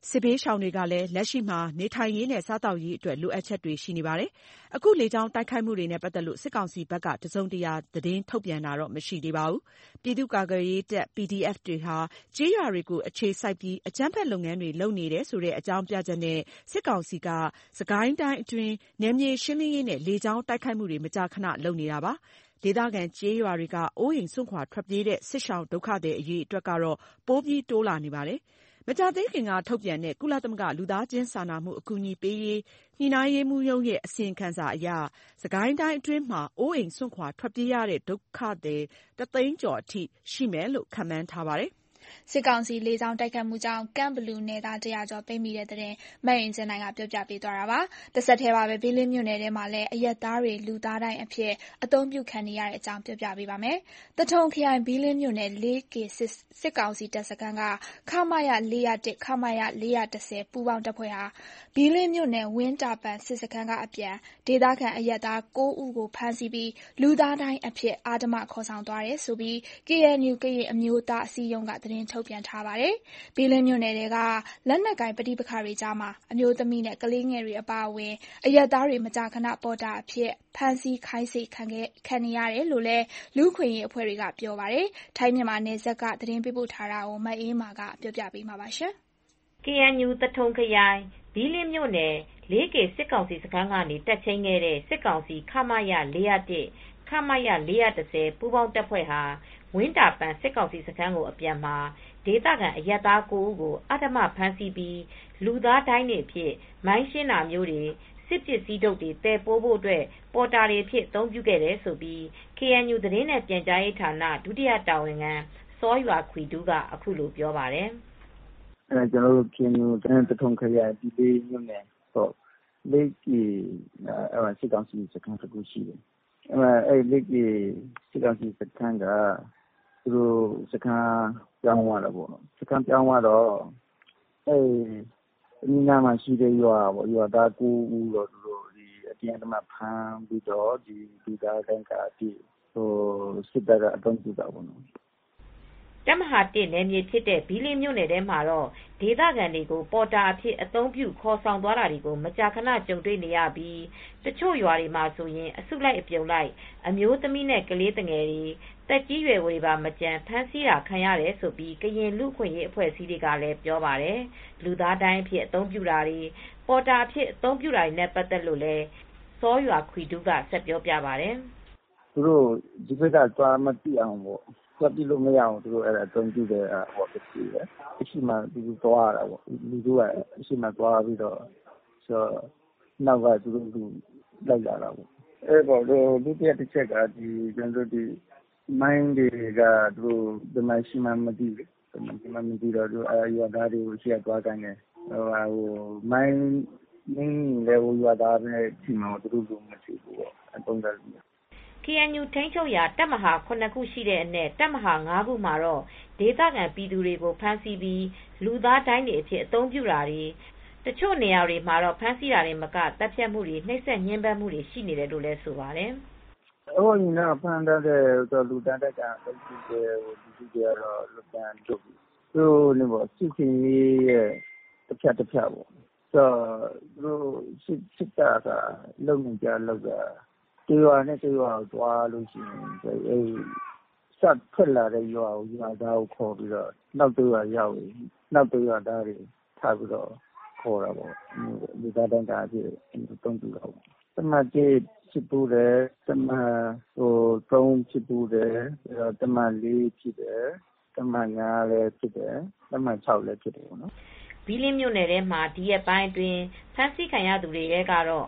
[SPEAKER 8] စစ်ဘေးရှောင်တွေကလည်းလက်ရှိမှာနေထိုင်ရေးနဲ့စားသောက်ရေးအတွက်လိုအပ်ချက်တွေရှိနေပါတယ်။ အခုလေကြောင်းတိုက်ခိုက်မှုတွေနဲ့ပတ်သက်လို့စစ်ကောင်စီဘက်ကတစုံတရာသတင်းထုတ်ပြန်တာတော့မရှိသေးပါဘူး။ ပြည်သူ့ကာကွယ်ရေးတပ် PDF တွေဟာကျေးရွာတွေကိုအခြေစိုက်ပြီးအကြမ်းဖက်လုပ်ငန်းတွေလုပ်နေတယ်ဆိုတဲ့အကြောင်းပြချက်နဲ့စစ်ကောင်စီကစစ်ကိုင်းတိုင်းအတွင်းနယ်မြေရှင်းလင်းရေးနဲ့လေကြောင်းတိုက်ခိုက်မှုတွေမကြာခဏလုပ်နေတာပါ။ ဒေသခံကျေးရွာတွေကအိုးအိမ်စွန့်ခွာထွက်ပြေးတဲ့စစ်ရှောင်ဒုက္ခသည်အရေအတွက်ကတော့ပိုပြီးတိုးလာနေပါတယ်။ မကြာသေးခင်ကထုတ်ပြန်တဲ့ကုလသမဂ္ဂလူသားချင်းစာနာမှုအကူအညီပေးရေးညှိနှိုင်းရေးမှူးရုံးရဲ့အစီရင်ခံစာအရစစ်ကိုင်းတိုင်းအတွင်းမှာအိုးအိမ်စွန့်ခွာထွက်ပြေးရတဲ့ဒုက္ခသည်1 သိန်းကျော်အထိရှိမယ်လို့ခန့်မှန်းထားပါတယ်။ စစ်ကောင်စီလေကြောင်းတိုက်ခိုက်မှုကြောင့်ကန့်ဘလူနယ်သား100ကျော်ပိတ်မိတဲ့သတင်းမအင်ကြင်းနိုင်ကပြောပြပေးသွားပါမယ်။တဆက်တည်းပါပဲဘီလင်းမြို့နယ်ထဲမှာလည်းအရပ်သားတွေလူသားဒိုင်းအဖြစ်အသုံးပြုခံနေရတဲ့အကြောင်းပြောပြပေးပါမယ်။သထုံခရိုင်ဘီလင်းမြို့နယ် 4K စစ်ကောင်စီတပ်စခန်းကခမရ401ခမရ410ပူးပေါင်းတပ်ဖွဲ့ဟာဘီလင်းမြို့နယ်ဝင်းတာပန်စစ်စခန်းကအပြန်ဒေသခံအရပ်သား9ဦးကိုဖမ်းဆီးပြီးလူသားဒိုင်းအဖြစ်အဓမ္မခေါ်ဆောင်သွားတယ်ဆိုပြီး KNU ကရင်အမျိုးသားအစည်းအရုံးကသတင်းထုတ်ပြန်ထားပါတယ်။ဘီလင်းမြို့နယ်ထဲကလက်နက်ကိုင်ပဋိပက္ခတွေကြားမှာအမျိုးသမီးနဲ့ကလေးငယ်တွေအပါအဝင်အရပ်သားတွေမကြာခဏပေါ်တာအဖြစ်ဖမ်းဆီးခိုင်းစေခံနေရတယ်လို့လည်းလူ့အခွင့်အရေးအဖွဲ့တွေကပြောပါတယ်။ထိုင်းမြန်မာနယ်စပ်ကသတင်းပေးပို့ထားတာကိုမအေးမာကပြောပြပေးမှာပါ။
[SPEAKER 9] KNU သထုံခရိုင်ဘီလင်းမြို့နယ် 4K စစ်ကောင်စီစခန်းကနေတပ်ချိန်းခဲ့တဲ့စစ်ကောင်စီခမရ401ခမရ410ပူးပေါင်းတပ်ဖွဲ့ဟာဝင်းတာပန်စစ်ကောင်စီစခန်းကိုအပြန်မှာဒေသခံအရပ်သား9ဦးကိုအဓမ္မဖမ်းဆီးပြီးလူသားဒိုင်းတွေအဖြစ်မိုင်းရှင်းတာမျိုးတွေစစ်ပစ္စည်းထုတ်တွေသယ်ပိုးဖို့ပေါ်တာတွေအဖြစ်အသုံးပြုခဲ့တယ်လို့ KNU သတင်းနဲ့ပြန်ကြားရေးဌာနဒုတိယတာဝန်ခံစောရွာခွီဒူးကအခုလိုပြောပါတယ်
[SPEAKER 4] ။ကျနော်တို့ KNU သထုံခရိုင်ဘီလင်းမြို့နယ် 4K စစ်ကောင်စီစခန်းတခုရှိတယ်။4K စစ်ကောင်စီစခန်းကသူတို့စခန်းပြောင်းသွားတာပေါ့။စခန်းပြောင်းသွားတော့အနီးနားမှာရှိတဲ့ရွာသား9ဦးတော့သူတို့အတင်းအဓမ္မဖမ်းပြီးတော့လူသားဒိုင်းကာအဖြစ်စစ်တပ်ကအသုံးပြုတာပေါ့နော်
[SPEAKER 9] ။တပ်မဟာ1နယ်မြေဖြစ်တဲ့ဘီလင်းမြို့နယ်ထဲမှာတော့ဒေသခံတွေကိုပေါ်တာအဖြစ်အသုံးပြုခေါ်ဆောင်သွားတာတွေကိုမကြာခဏကြုံတွေ့နေရပြီးတချို့ရွာတွေမှာဆိုရင်အစုလိုက်အပြုံလိုက်အမျိုးသမီးနဲ့ကလေးငယ်တွေသက်ကြီးရွယ်အိုတွေပါမကျန်ဖမ်းဆီးတာခံရတယ်လို့ကရင်လူ့အခွင့်ရေးအဖွဲ့အစည်းတွေကလည်းပြောပါတယ်။လူသားဒိုင်းအဖြစ်အသုံးပြုတာတွေပေါ်တာအဖြစ်အသုံးပြုတာတွေနဲ့ပတ်သက်လို့လည်းစောရွာခွီဒူးကဆက်ပြောပြပါတယ်
[SPEAKER 4] ။သူတို့ဒီဘက်ကသွားမသိအောင်ပေါ့သွားပြလို့မရအောင်သူတို့အသုံးပြုတယ်အရှိမသူတို့သွားရတာပေါ့လူတို့ကအရှိမသွားပြီးတော့နောက်ကသူတို့လိုက်လာတာပေါ့ဒုတိယတစ်ချက်ကမိုင်းတွေကသူတို့ဘယ်မှာရှိမှမသိဘူးတော့ရွာသားတွေကိုရှေ့သွားခိုင်းတယ်မိုင်းနင်းလည်းရွာသားပဲရှိမှာသူတို့လူမရှိဘူးပေါ့အသုံးတယ်
[SPEAKER 9] KNU ထိန်းချုပ်ရာတပ်မဟာ9ခုရှိတဲ့အနက်တပ်မဟာ5ခုမှာတော့ဒေသခံပြည်သူတွေကိုဖမ်းဆီးပြီးလူသားဒိုင်းတွေအဖြစ်အသုံးပြုတာတွေတချို့နေရာတွေမှာတော့ဖမ်းဆီးတာတွေမကတပ်ဖြတ်မှုတွေနှိပ်စက်ညှဉ်းပန်းမှုတွေရှိနေတယ်လို့လည်းဆိုပါတယ်
[SPEAKER 4] ။အခုညီနာဖမ်းတဲ့လူသားဒိုင်းကအသုံးပြုတဲ့လူတွေကတော့လွတ်ပြန်ကြပြီ။သူတို့စစ်စင်ရေးရဲ့တစ်ဖြတ်ပေါ့။သူတို့စစ်တပ်ကလုံနေကြလောက်တာတရွာနဲ့တရွာကိုသွားလို့ရှိရင်စထွက်လာတဲ့ရွာသားကိုခေါ်ပြီးတော့နောက်တရွာရောက်ရင်နောက်တရွာသားတွေထားပြီးတော့ခေါ်တာပေါ့လူသားဒိုင်းကာအဖြစ်အသုံးပြုတာပေါ့တမန်ကြီးဖြစ်ပူးတယ်တမန်3ဖြစ်ပူးတယ်တမန်4ဖြစ်တယ်တမန်5လည်းဖြစ်တယ်တမန်6လည်းဖြစ်တယ်ပေါ့နော်
[SPEAKER 9] ဘီလင်းမြို့နယ်ထဲမှာဒီရက်ပိုင်းအတွင်းဖမ်းဆီးခံရသူတွေကတော့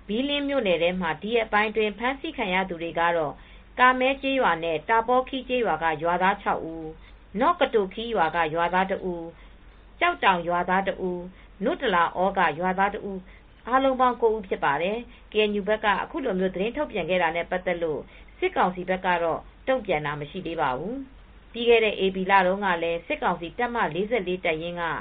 [SPEAKER 9] ကာမဲကျေးရွာနဲ့တာပေါခီးကျေးရွာကရွာသား6ဦးနော့ကတိုခီးရွာကရွာသား1ဦးကျောက်တောင်ရွာသား1ဦးနုတလာဩကရွာသား1ဦးအားလုံးပေါင်း9ဦးဖြစ်ပါတယ်။ KNU ဘက်ကအခုလိုသတင်းထုတ်ပြန်ခဲ့တာနဲ့ပတ်သက်လို့စစ်ကောင်စီဘက်ကတော့တုံ့ပြန်တာမရှိသေးပါဘူး။ပြီးခဲ့တဲ့ဧပြီလတုန်းကလည်းစစ်ကောင်စီတပ်မ44တပ်ရင်းက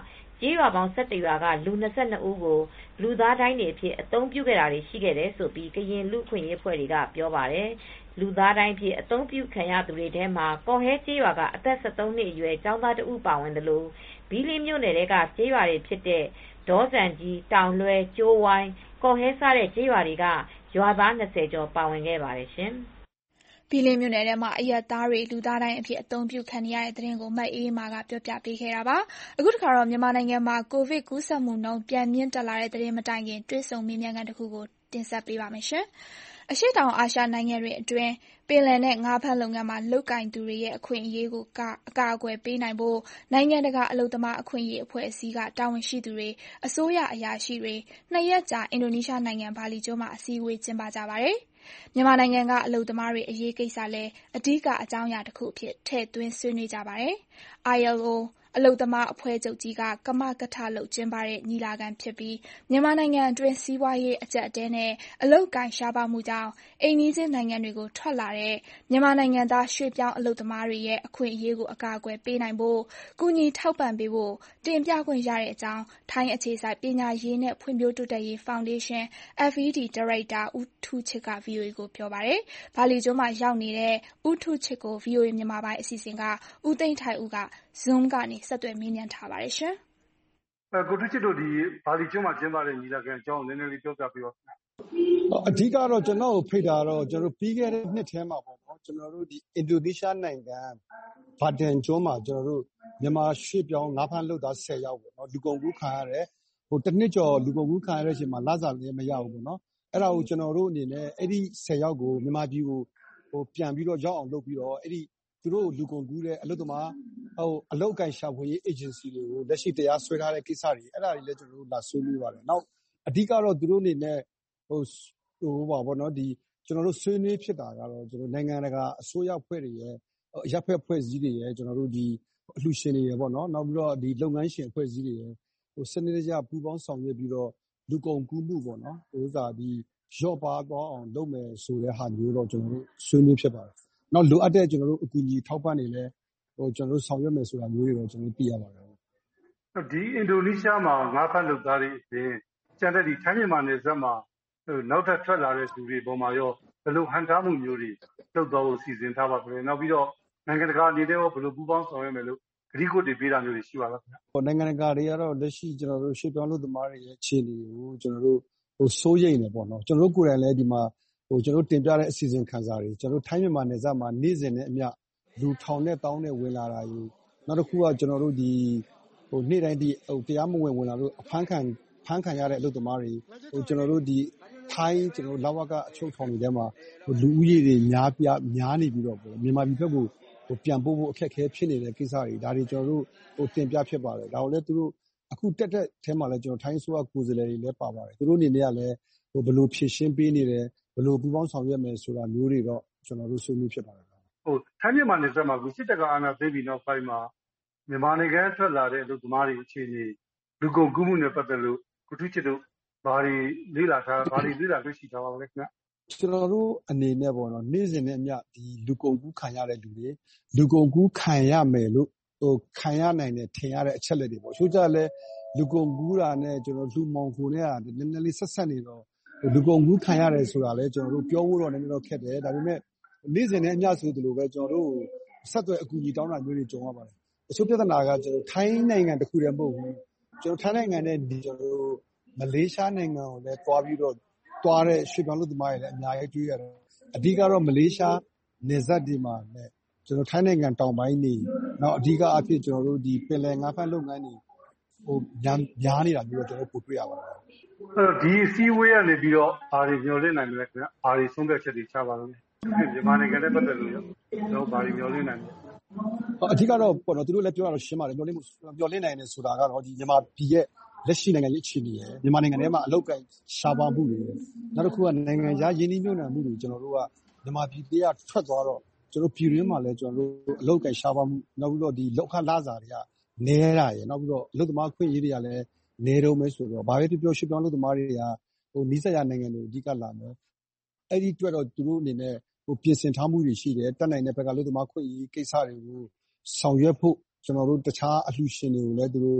[SPEAKER 9] ကျေးရွာပေါင်း11ရွာကလူ22ဦးကိုလူသားတိုင်းတွေအဖြစ်အသုံးပြုခဲ့တာတွေရှိခဲ့တယ်လို့ကရင်လူ့အခွင့်အရေးအဖွဲ့တွေကပြောပါတယ်။လူသားတိုင်းဖြစ်အသုံးပြုခံရသူတွေထဲမှာကော်ဟဲကျေးရွာကအသက်73နှစ်အရွယ်ကျောင်းသားတဦးပါဝင်တယ်လို့ဘီလင်းမြို့နယ်ကကျေးရွာတွေဖြစ်တဲ့ဒေါ်စံကြီးတောင်လွဲကျိုးဝိုင်းကော်ဟဲစတဲ့ကျေးရွာတွေကရွာသား20ကျော်ပါဝင်ခဲ့ပါတယ်ရှင်
[SPEAKER 2] ။ဘီလင်းမြို့နယ်ထဲမှာအရပ်သားတွေလူသားတိုင်းအဖြစ်အသုံးပြုခံနေရတဲ့သတင်းကိုမအေးမာကပြောပြပေးခဲ့တာပါ။အခုတခါတော့မြန်မာနိုင်ငံမှာကိုဗစ်ကူးစက်မှုနှုန်းပြန်မြင့်တက်လာတဲ့သတင်းမတိုင်ခင်တွေ့ဆုံမေးမြန်းခန်းတစ်ခုကိုတင်ဆက်ပေးပါမယ်ရှင်။အရှေ့တောင်အာရှနိုင်ငံတွေအတွင်းပင်လယ်နဲ့ငါးဖမ်းလုပ်ငန်းမှာလုပ်ကိုင်သူတွေရဲ့အခွင့်အရေးကိုအကာအကွယ်ပေးနိုင်ဖို့နိုင်ငံတကာအလုပ်သမားအခွင့်အရေးအဖွဲ့အစည်းကတာဝန်ရှိသူတွေအစိုးရအရာရှိတွေ2 ရက်ကြာအင်ဒိုနီးရှားနိုင်ငံဘာလီကျွန်းမှာအစည်းအဝေးကျင်းပကြပါတယ်။မြန်မာနိုင်ငံကအလုပ်သမားတွေအရေးကိစ္စလည်းအဓိကအကြောင်းအရာတစ်ခုအဖြစ်ထည့်သွင်းဆွေးနွေးကြပါတယ်။ ILO အလုပ်သမားအဖွဲ့ချုပ်ကြီးကကမကထလုပ်ကျင်းပတဲ့ညီလာခံဖြစ်ပြီးမြန်မာနိုင်ငံအတွင်းစီးပွားရေးအကျပ်အတည်းနဲ့အလုပ်အကိုင်ရှားပါးမှုကြောင့်အိမ်နီးချင်းနိုင်ငံတွေကိုထွက်လာတဲ့မြန်မာနိုင်ငံသားရွှေ့ပြောင်းအလုပ်သမားတွေရဲ့အခွင့်အရေးကိုအကာအကွယ်ပေးနိုင်ဖို့ကူညီထောက်ပံ့ပေးဖို့တင်ပြခွင့်ရတဲ့အကြောင်းထိုင်းအခြေစိုက်ပညာရေးနဲ့ဖွံ့ဖြိုးတိုးတက်ရေးဖောင်ဒေးရှင်း FED ဒါရိုက်တာဦးထူးချစ်က VOA ကိုပြောပါတယ်။ဘာလီကျွန်းမှာရောက်နေတဲ့ဦးထူးချစ်ကို VOA မြန်မာပိုင်းအစီအစဉ်ကဦးသိန်းထိုက်ဦးက Zoom ကနေဆက်သွယ်မေးမြန်းထားပါတယ်ရှင်
[SPEAKER 4] ။ကိုထူးချစ်တို့ဒီဘာလီကျွန်းမှာကျင်းပတဲ့ညီလာခံအကြောင်းနည်းနည်းလေးပြောပြပေးပါခင်ဗျ
[SPEAKER 10] ။အဓိကတော့ကျွန်တော်ကိုဖိတ်တာတော့ကျွန်တော်ပြီးခဲ့တဲ့နှစ်ထဲမှာပေါ့နော်ကျွန်တော်တို့ဒီအင်ဒိုနီးရှားနိုင်ငံဘာဒန်ကျွန်းမှာကျွန်တော်တို့မြန်မာရွှေ့ပြောင်းငါးဖမ်းလုပ်သား10ယောက်ပေါ့နော်လူကုန်ကူးခံရတယ်တစ်နှစ်ကျော်လူကုန်ကူးခံရတဲ့အချိန်မှာလစာလည်းမရဘူးပေါ့နော်အဲ့ဒါကိုကျွန်တော်တို့အနေနဲ့အဲ့ဒီ10ယောက်ကိုမြန်မာပြည်ကိုပြန်ပြီးတော့ရောက်အောင်လုပ်ပြီးတော့အဲ့ဒီသူတို့လူကုန်ကူးတဲ့အလုပ်သမားအလုပ်အကိုင်ရှာဖွေရေး agency တွေကိုလက်ရှိတရားစွဲထားတဲ့ကိစ္စတွေအဲ့ဒါတွေလည်းကျွန်တော်တို့လာဆွေးနွေးပါတယ်နောက်အဓိကတော့သူတို့အနေနဲ့ပါပေါ့နော်ဒီကျွန်တော်တို့ဆွေးနွေးဖြစ်တာကတော့ကျွန်တော်နိုင်ငံတကာအစိုးရအဖွဲ့တွေရဲ့ရပ်ဖက်အဖွဲ့အစည်းတွေရဲ့ကျွန်တော်တို့ဒီအလှူရှင်တွေရဲ့ပေါ့နော်နောက်ပြီးတော့ဒီလုပ်ငန်းရှင်အဖွဲ့အစည်းတွေရဲ့စနစ်တကျပူးပေါင်းဆောင်ရွက်ပြီးတော့လူကုန်ကူးမှုပေါ့နော်ဒီရော့ပါသွားအောင်လုပ်မယ်ဆိုတဲ့ဟာမျိုးတော့ကျွန်တော်တို့ဆွေးနွေးဖြစ်ပါတယ်နောက်လိုအပ်တဲ့ကျွန်တော်တို့အကူအညီထောက်ပံ့နေလဲကျွန်တော်တို့ဆောင်ရွက်မယ်ဆိုတာမျိုးတွေတော့ကျွန်တော်သိရပါတယ်
[SPEAKER 4] ဒီအင်ဒိုနီးရှားမှာငါးဖမ်းလုပ်သားတွေအပြင်ကျန်တဲ့ဒီထိုင်းမြန်မာနယ်စပ်မှာနောက်ထပ်ထွက်လာတဲ့သူတွေပေါ်မှာရောဘယ်လိုဟန်တားမှုမျိုးတွေလုပ်သွားဖို့စီစဉ်ထားပါသလဲနောက်ပြီးတော့နိုင်ငံတကာအနေနဲ့ရောဘယ်လိုပူးပေါင်းဆောင်ရွက်မယ်လို့ဂရုတွေပေးတာမျိုးတွေရှိပါလားခင်ဗျ
[SPEAKER 10] နိုင်ငံတကာတွေကတော့လက်ရှိကျွန်တော်တို့ရှေ့ပြောင်းလုပ်သမားတွေရဲ့အခြေအနေကိုကျွန်တော်တို့စိုးရိမ်နေပေါ့နော်ကျွန်တော်တို့ကိုယ်တိုင်လည်းဒီမှာကျွန်တော်တို့တင်ပြတဲ့အစီအစဉ်ခံစာတွေကျွန်တော်တို့ထိုင်းမြန်မာနယ်စပ်မှာနေ့စဉ်နဲ့အမျှလူထောင်နဲ့တောင်းနဲ့ဝင်လာတာယူနောက်တစ်ခုကကျွန်တော်တို့ဒီနေ့တိုင်းဒီတရားမဝင်လာလို့ဖမ်းခံရတဲ့အလုပ်သမားတွေကျွန်တော်တို့ဒီထိုင်းကျွန်တော်တို့လဝကအချုပ်ထောင်တွေထဲမှာလူဦးရေတွေများနေပြီးတော့မြန်မာပြည်ဘက်ကိုပြန်ပို့ဖို့အခက်အခဲဖြစ်နေတဲ့ကိစ္စတွေဒါတွေကျွန်တော်တို့တင်ပြဖြစ်ပါတယ်ဒါကိုလည်းသူတို့အခုတက်ထဲမှာလည်းကျွန်တော်ထိုင်းဆိုကကိုယ်စားလှယ်တွေလည်းပါပါတယ်သူတို့အနေနဲ့ကလည်းဘယ်လိုဖြည့်ရှင်းပေးနေတယ်ဘယ်လိုပူးပေါင်းဆောင်ရွက်မယ်ဆိုတာမျိုးတွေတော့ကျွန်တော်တို့ဆွေးနွေးဖြစ်ပါတယ်
[SPEAKER 4] ထိုင်းမြန်မာနယ်စပ်မှာစစ်တပ်ကအာဏာသိမ်းပြီးနောက်ပိုင်းမှာမြန်မာနိုင်ငံထွက်လာတဲ့အလုပ်သမားတွေအခြေအနေလူကုန်ကူးမှုနဲ့ပတ်သက်လို့ကိုထူးချစ်တို့ဘာတွေလေ့လာတွေ့ရှိထားပါလဲခင်ဗျ
[SPEAKER 10] ကျွန်တော်တို့အနေနဲ့ပေါ့နော်နေ့စဉ်နဲ့အမျှဒီလူကုန်ကူးခံရတဲ့လူတွေလူကုန်ကူးခံရမယ်လို့ခံရနိုင်တယ်ထင်ရတဲ့အချက်လက်တွေပေါ့ချို့ကြလဲလူကုန်ကူးတာနဲ့ကျွန်တော်လူမောင်ကိုနဲ့နည်းနည်းလေးဆက်ဆက်နေတော့လူကုန်ကူးခံရတယ်ဆိုတာလဲကျွန်တော်တို့ပြောဖို့တော့နည်းနည်းတော့ခက်တယ်ဒါပေမဲ့နေ့စဉ်နဲ့အမျှဆိုသလိုပဲကျွန်တော်တို့ဆက်သွယ်အကူအညီတောင်းတာမျိုးတွေကြုံရပါတယ်တချို့ပြဿနာကကျွန်တော်ထိုင်းနိုင်ငံတစ်ခုတည်းမဟုတ်ဘူးကျွန်တော်ထိုင်းနိုင်ငံနဲ့ကျွန်တော်တို့မလေးရှားနိုင်ငံကိုလည်းတွားပြီးတော့တွားတဲ့ရွှေ့ပြောင်းလုပ်သမားတွေလည်းအများကြီးတွေ့ရတယ်အဓိကတော့မလေးရှားနယ်စပ်ဒီမှာနဲ့ကျွန်တော်ထိုင်းနိုင်ငံတောင်ပိုင်းနေနောက်အဓိကအဖြစ်ကျွန်တော်တို့ဒီပင်လယ်ငါးဖမ်းလုပ်ငန်းတွေများနေတာမျိုးတော့ကျွန်တော်ပိုတွေ့ရပါတယ်
[SPEAKER 4] ဒီအစည်းအဝေးကနေပြီးတော့ဘာတွေမျှော်လင့်နိုင်မလဲခင်ဗျဘာတွေဆုံးဖြတ်ချက်တွေချပါလို့လဲမြန်မာနိုင်ငံနဲ့ပတ်သက်လို့ရောကျွန်တော်ဘာတွေမျှော်လင့်နိုင်မလဲ
[SPEAKER 10] အဓိကတော့ပေါ့နော်သူတို့လည်းပြောရတော့ရှင်းပါတယ်မျှော်လင့်နိုင်တယ်ဆိုတာကတော့ဒီမြန်မာပြည်ရဲ့လက်ရှိနိုင်ငံရေးအခြေအနေရယ်မြန်မာနိုင်ငံထဲမှာအလုပ်ကိုင်ရှားပါမှုတွေနောက်တစ်ခုကနိုင်ငံခြားယင်းနှိမ့်ညွှန်မှုတွေကျွန်တော်တို့ကမြန်မာပြည်တည်းကထွက်သွားတော့ကျွန်တော်ပြည်ရင်းမှာလည်းကျွန်တော်တို့အလုပ်ကိုင်ရှားပါမှုနောက်ပြီးတော့ဒီလောက်ခလစာတွေကနည်းတာရယ်နောက်ပြီးတော့အလုပ်သမားခွင့်ရေးတွေကလည်းနည်းတော့မယ်ဆိုတော့ဘာပဲပြောရှင်းပြောင်းအလုပ်သမားတွေကနီးစပ်ရာနိုင်ငံတွေအဓိကလာမယ်အဲ့ဒီအတွက်တော့သူတို့အနေနဲ့ပြင်ဆင်ထားမှုတွေရှိတယ်တက်နိုင်တဲ့ဘက်ကအလုပ်သမားခွင့်ရေးကိစ္စတွေကိုဆောင်ရွက်ဖို့ကျွန်တော်တို့တခြားအလှူရှင်တွေကိုလည်းသူတို့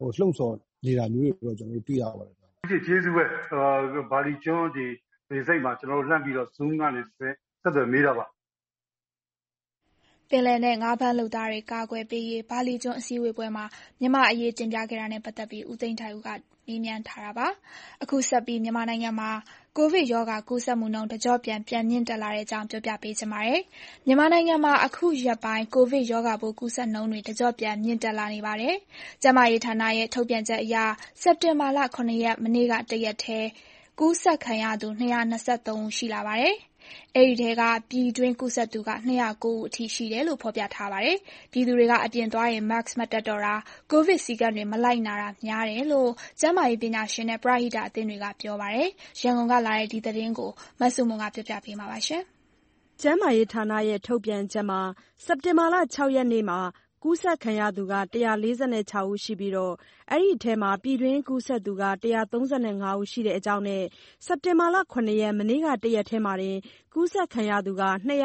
[SPEAKER 10] လှုံ့ဆော်နေတာမျိုးတွေတော့ကျွန်တော်တို့တွေ့ရပါတယ်
[SPEAKER 4] ကျေးဇူးပဲဘာလီကျွန်းဒီလေစိတ်မှာကျွန်တော်တို့လှမ်းပြီးတော့ Zoom ကနေဆက်သွယ်မေးတာပါ
[SPEAKER 2] ပင်လယ်နဲ့ငါးဖမ်းလုပ်သားတွေကာကွယ်ပေးရေးဘာလီကျွန်းအစည်းအဝေးပွဲမှာမြန်မာအရေးတင်ပြခဲ့တာနဲ့ပတ်သက်ပြီးဦးသိန်းထိုင်ဦးကမေးမြန်းထားတာပါ။အခုဆက်ပြီးမြန်မာနိုင်ငံမှာကိုဗစ်ရောဂါကူးစက်မှုနှုန်းတကျော့ပြန်မြင့်တက်လာတဲ့အကြောင်းပြောပြပေးချင်ပါတယ်။မြန်မာနိုင်ငံမှာအခုရက်ပိုင်းကိုဗစ်ရောဂါပိုးကူးစက်နှုန်းတွေတကျော့ပြန်မြင့်တက်လာနေပါတယ်။ကျန်းမာရေးဌာနရဲ့ထုတ်ပြန်ချက်အရစက်တင်ဘာလ 9 ရက်မနေ့ကတရက်တည်းကူးစက်ခံရသူ223ဦးရှိလာပါတယ်။အဲဒီထဲကပြည်တွင်းကူးစက်သူက209ဦးအထိရှိတယ်လို့ဖော်ပြထားပါတယ်။ပြည်သူတွေကအပြင်သွားရင် Mask မတပ်တော့တာကိုဗစ်စည်းကမ်းတွေမလိုက်နာတာများတယ်လို့ကျန်းမာရေးပညာရှင်နဲ့ပရဟိတအသင်းတွေကပြောပါတယ်။ရန်ကုန်ကလာတဲ့ဒီသတင်းကိုမဆုမွန်ကပြောပြပေးမှာပါ။
[SPEAKER 8] ကျန်းမာရေးဌာနရဲ့ထုတ်ပြန်ချက်မှာစက်တင်ဘာလ 6 ရက်နေ့မှာကူးစက်ခံရသူက146ဦးရှိပြီးအဲဒီထဲမှာပြည်တွင်းကူးစက်သူက135ဦးရှိတဲ့အကြောင်းနဲ့စက်တင်ဘာလ 9 ရက်မနေ့ကတရက်ထဲမှာတင်ကူးစက်ခံရသူက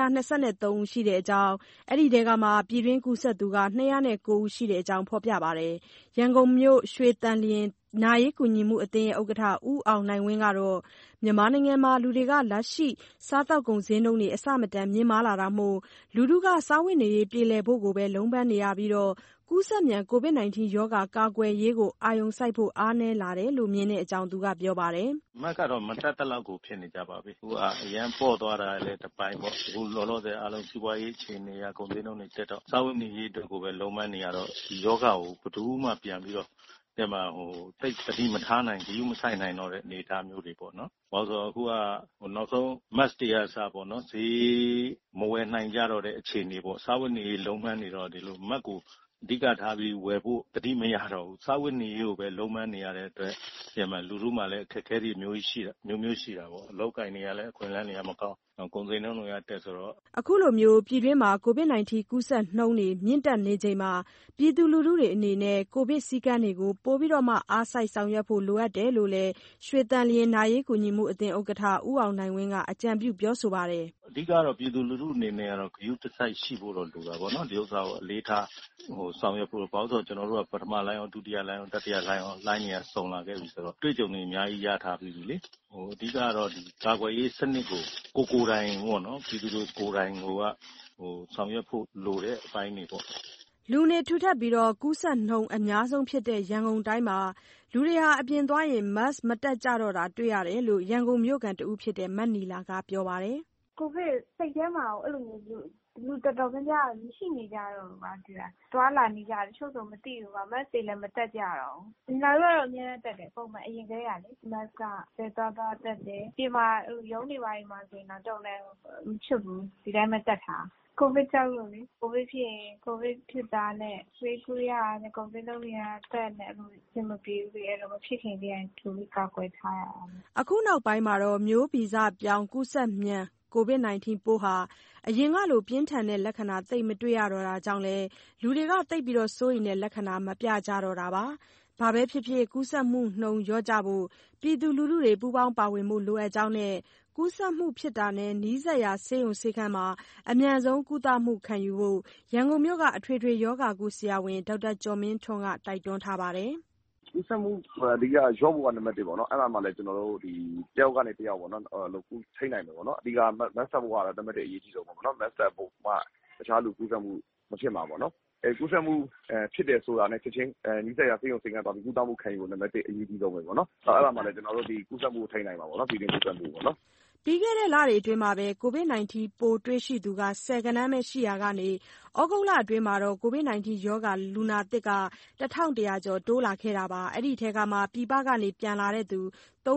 [SPEAKER 8] 223ဦးရှိတဲ့အကြောင်းအဲဒီထဲကမှပြည်တွင်းကူးစက်သူက209ဦးရှိတဲ့အကြောင်းဖော်ပြပါတယ်။ရန်ကုန်မြို့ရွှေသန်လျင်နာရေးကူညီမှုအသင်းရဲ့ဥက္ကဋ္ဌဦးအောင်နိုင်ဝင်းကတော့မြန်မာနိုင်ငံမှာလူတွေကလက်ရှိစားသောက်ကုန်ဈေးနှုန်းတွေအဆမတန်မြင့်မားလာတာမို့လူထုကစားဝတ်နေရေးပြေလည်ဖို့ကိုပဲလုံးပန်းနေရပြီးကူးစက်မြန်ကိုဗစ် -19 ရောဂါကာကွယ်ရေးကိုအာရုံစိုက်ဖို့အားနည်းလာတယ်လို့မြင်တဲ့အကြောင်းသူကပြောပါတယ်
[SPEAKER 11] ။မတ်ကတော့မတက်တလောက်ကိုဖြစ်နေကြပါပြီ။အခုအရန်ပေါ့သွားတာလည်းတစ်ပိုင်းပေါ့။အခုလောလောဆယ်အားလုံးစီးပွားရေးအခြေအနေကကုန်ဈေးနှုန်းတွေတက်တော့စားဝတ်နေရေးအတွက်ကိုပဲလုံးပန်းနေရတော့ဒီယောဂကိုဘယ်သူမှပြန်ပြီးတော့တိတ်တတိမထားနိုင်ဂရုမစိုက်နိုင်တော့တဲ့အနေအထားမျိုးတွေပေါ့နော်။ဘာလို့ဆိုအခုကနောက်ဆုံး mask တွေအစားပေါ့နော်ဈေးမဝယ်နိုင်ကြတော့တဲ့အခြေအနေပေါ့စားဝတ်နေရေးလုံးပန်းနေတော့ဒီလို mask ကိုအဓိကထားပြီးဝယ်ဖို့တတိမရတော့ဘူးစားဝတ်နေရေးကိုပဲလုံးပန်းနေရတဲ့အတွက်လူထုမှလည်းအခက်အခဲတွေမျိုးရှိတာပေါ့အလုပ်ကိုင်တွေကလည်းအခွင့်အလမ်းတွေကမကောင်းကုန်စည်နှုန်းတွေကတက်ဆိုတော့
[SPEAKER 8] အခုလိုမျိုးပြည်တွင်းမှာကိုဗစ် -19 ကူးစက်နှုန်းတွေမြင့်တက်နေချိန်မှာပြည်သူလူထုတွေအနေနဲ့ကိုဗစ်စည်းကမ်းတွေကိုပိုပြီးတော့မှအားစိုက်ဆောင်ရွက်ဖို့လိုအပ်တယ်လို့လည်းရွှေသန်လျင်နာရေးကူညီမှုအသင်းဥက္ကဋ္ဌဦးအောင်နိုင်ဝင်းကအကြံပြုပြောဆိုပါတယ်
[SPEAKER 11] အဓိကတော့ပြည်သူလူထုအနေနဲ့ကတော့ဂရုတစိုက်ရှိဖို့တော့လိုတာပေါ့နော်ဒီဥစ္စာကိုအလေးထားဆောင်ရွက်ဖို့ဘာလို့ဆိုကျွန်တော်တို့ကပထမလိုင်းအောင်ဒုတိယလိုင်းအောင်တတိယလိုင်းအောင်လိုင်းတွေကစုံလာခဲ့ပြီဆိုတော့တွေ့ကြုံနေအများကြီးရထားပြီလေအဓိကတော့ဒီကာကွယ်ရေးစနစ်ကိုကိုယ်တိုင်ပေါ့နော်ပြည်သူတို့ကိုယ်တိုင်ကဆောင်ရွက်ဖို့လိုတဲ့အပိုင်းတွေပေါ့
[SPEAKER 8] လူနေထူထပ်ပြီးကူးစက်နှုန်းအများဆုံးဖြစ်တဲ့ရန်ကုန်တိုင်းမှာလူတွေအပြင်သွားရင် mask မတပ်ကြတော့တာတွေ့ရတယ်လို့ရန်ကုန်မြို့ခံတဦးဖြစ်တဲ့မတ်နီလာကပြောပါတယ်
[SPEAKER 12] ကိုဗစ်စိတ်ထဲမှာအဲ့လိုမျိုးလူတော်တော်များများမရှိနေကြတော့ဘူးပါဒီလားသွားလာနေကြတယ်ချို့ဆိုမသိဘူးပါ mask တွေလည်းမတက်ကြတော့ဘူးဒီလိုတော့အများနဲ့တက်တယ်ပုံမှန်အရင်ကတည်းကလေ mask ကသွားတက်တယ်ဒီမှာရုံးနေပါမှာဆိုရင်တော့လည်းမချွတ်ဘူးဒီတိုင်းမတက်တာကိုဗစ်ကြောက်လို့လေကိုဗစ်ဖြစ်ရင်ကိုဗစ်ဖြစ်တာနဲ့ဆွေးကူရနဲ့ကုန်စည်နှုန်းတွေကတက်နေလို့အဆင်မပြေဘူးအဲ့လိုမဖြစ်ခင်တည်းကသူကာကွယ်ထားရအောင်
[SPEAKER 8] အခုနောက်ပိုင်းမှာတော့မျိုးဗီဇပြောင်းကူးစက်မြန်ကိုဗစ် -19 ပိုးဟာအရင်ကလိုပြင်းထန်တဲ့လက္ခဏာသိပ်မတွေ့ရတော့တာကြောင့်လဲလူတွေကသိပ်ပြီးစိုးရိမ်တဲ့လက္ခဏာမပြကြတော့တာပါ။ဘာပဲဖြစ်ဖြစ်ကူးစက်မှုနှုန်းလျော့ကျဖို့ပြည်သူလူထုတွေပူးပေါင်းပါဝင်မှုလိုအပ်ကြောင်းနဲ့ကူးစက်မှုဖြစ်တာနဲ့နီးစပ်ရာဆေးရုံဆေးခန်းမှာအမြန်ဆုံးကုသမှုခံယူဖို့ရန်ကုန်မြို့ကအထွေထွေရောဂါကုဆရာဝန်ဒေါက်တာကျော်မင်းထွန်းကတိုက်တွန်းထားပါတယ်
[SPEAKER 13] ။ကူးစက်မှုအဓိကရောဖို့ကနံပါတ်1ပေါ့နော်အဲ့ဒါမှလည်းကျွန်တော်တို့ဒီတယောက်ကနေတယောက်ပေါ့နော်လို့ကူးထိနိုင်တယ်ပေါ့နော်အဓိက mask ဆက်ဖို့ကတော့နံပါတ်1အရေးကြီးဆုံးပေါ့နော် mask ဆက်ဖို့မှတခြားလူကူးစက်မှုမဖြစ်မှာပေါ့နော်ကူးစက်မှုဖြစ်တယ်ဆိုတာနဲ့ချက်ချင်းနီးစပ်ရာဆေးရုံဆေးခန်းသွားပြီးကုသမှုခံယူဖို့နံပါတ်1အရေးကြီးဆုံးပဲပေါ့နော်အဲ့ဒါမှလည်းကျွန်တော်တို့ဒီကူးစက်မှုထိနိုင်မှာပေါ့နော်ပြည်တွင်းကူးစက်မှုပေါ့နော်
[SPEAKER 8] ပြီးခဲ့တဲ့လတွေအတွင်းမှာပဲကိုဗစ် -19 ပိုးတွေ့ရှိသူက10 ဂဏန်းပဲရှိရာကနေဩဂုတ်လအတွင်းမှာတော့ကိုဗစ် -19 ရောဂါလူနာသစ်က1100ကျော်တိုးလာခဲ့တာပါအဲ့ဒီထဲကမှပြည်ပကနေပြန်လာတဲ့သူ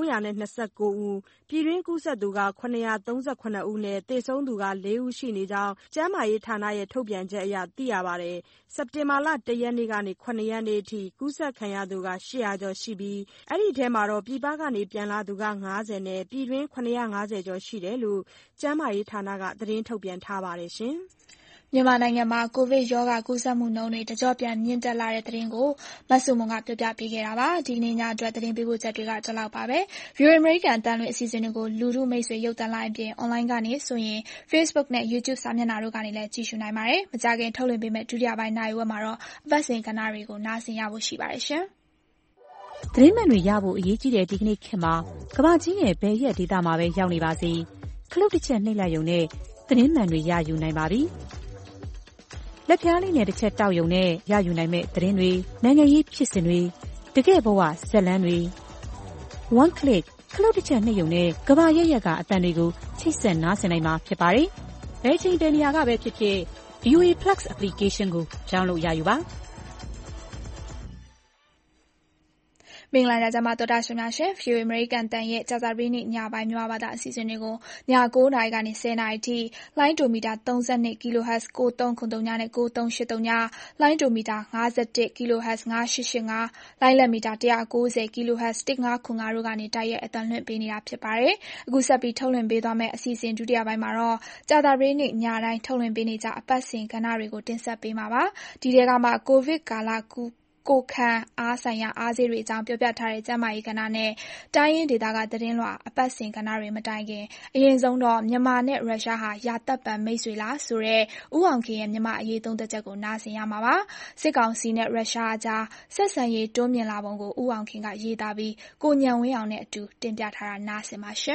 [SPEAKER 8] 329ဦးပြည်တွင်းကူးစက်သူက938ဦးနဲ့သေဆုံးသူက4ဦးရှိနေကြောင်းကျန်းမာရေးဌာနရဲ့ထုတ်ပြန်ချက်အရသိရပါတယ်စက်တင်ဘာလ1ရက်နေ့ကနေ9ရက်နေ့အထိကူးစက်ခံရသူက800ကျော်ရှိပြီးအဲ့ဒီထဲမှာတော့ပြည်ပကနေပြန်လာသူက90နဲ့ပြည်တွင်း950ကျော်ရှိတယ်လို့ကျန်းမာရေးဌာနကသတင်းထုတ်ပြန်ထားပါတယ်ရှင်
[SPEAKER 2] မြန်မာနိုင်ငံမှာကိုဗစ်ရောဂါကူးစက်မှုနှုန်းတွေတကျော့ပြန်မြင့်တက်လာတဲ့သတင်းကိုမဆုမွန်ကပြောပြပေးခဲ့တာပါဒီနေ့ညအတွက်သတင်းပေးပို့ချက်တွေကဒီလောက်ပါပဲ View American တန်လွင်အစီအစဉ်တွေကိုလူထုမိတ်ဆွေရုပ်သံလိုင်းအပြင် online ကနေဆိုရင် Facebook နဲ့ YouTube စာမျက်နှာတို့ကနေလည်းကြည့်ရှုနိုင်ပါတယ်မကြခင်ထုတ်လွှင့်ပေးမယ့်ဒုတိယပိုင်းနိုင်ဝက်မှာတော့အပတ်စဉ်ကဏ္ဍတွေကိုနားဆင်ရဖို့ရှိပါတယ်ရှင်
[SPEAKER 8] သတင်းမှန်တွေရဖို့အရေးကြီးတဲ့ဒီကနေ့ခေတ်မှာကမ္ဘာကြီးရဲ့ဘယ်ရက်ဒေသမှာပဲရောက်နေပါစေခလုတ်တစ်ချက်နှိပ်လိုက်ရုံနဲ့သတင်းမှန်တွေရယူနိုင်ပါပြီ။လက်ဖျားလေးနဲ့တစ်ချက်တောက်ရုံနဲ့ရယူနိုင်မဲ့သတင်းတွေနိုင်ငံရေးဖြစ်စဉ်တွေတကယ်ဘဝဇက်လန်းတွေ one click ခလုတ်တစ်ချက်နှိပ်ရုံနဲ့ကမ္ဘာရက်ရက်ကအတန်တွေကိုချိတ်ဆက်နားဆင်နိုင်မှာဖြစ်ပါတယ်။ဘယ်ချိန်ဘယ်နေရာကပဲဖြစ်ဖြစ် VOA Plus application ကို download ရယူပါ။
[SPEAKER 2] မင်္ဂလာညချမ်းပါတော်တာရှင်များရှင် VOA American တန်ရဲ့ကြာသပတေးနေ့ညပိုင်းမြန်မာဘာသာအစီအစဉ်တွေကိုည9:00နာရီကနေ10:00နာရီထိလိုင်းဒိုမီတာ32 kHz 9303နဲ့9383လိုင်းဒိုမီတာ51 kHz 9885လိုင်းလက်မီတာ190 kHz 1505တို့ကနေတိုက်ရိုက်အသံလွှင့်ပေးနေတာဖြစ်ပါတယ်။အခုဆက်ပြီးထုတ်လွှင့်ပေးသွားမယ့်အစီအစဉ်ဒုတိယပိုင်းမှာတော့ကြာသပတေးနေ့ညတိုင်းထုတ်လွှင့်ပေးနေကြအပတ်စဉ်ကဏ္ဍတွေကိုတင်ဆက်ပေးမှာပါ။ဒီထဲကမှကိုဗစ်ကာလကိုခံအားဆိုင်ရာအားဆေးတွေအကြောင်းပြောပြထားတဲ့ကျန်းမာရေးကဏ္ဍနဲ့တိုင်းရင်းဒေသကသတင်းလွှာအပတ်စဉ်ကဏ္ဍတွေမတိုင်ခင်အရင်ဆုံးတော့မြန်မာနဲ့ရုရှားဟာရာသက်ပံမိတ်ဆွေလားဆိုတဲ့ဦးအောင်ခင်ရဲ့မြန်မာအရေးသုံးသပ်ချက်ကိုနားဆင်ရမှာပါစစ်ကောင်စီနဲ့ရုရှားအကြားဆက်ဆံရေးတွန်းမြင့်လာပုံကိုဦးအောင်ခင်ကရေးသားပြီးကိုညံဝင်းအောင်နဲ့အတူတင်ပြထားတာနားဆင်ပါရှင်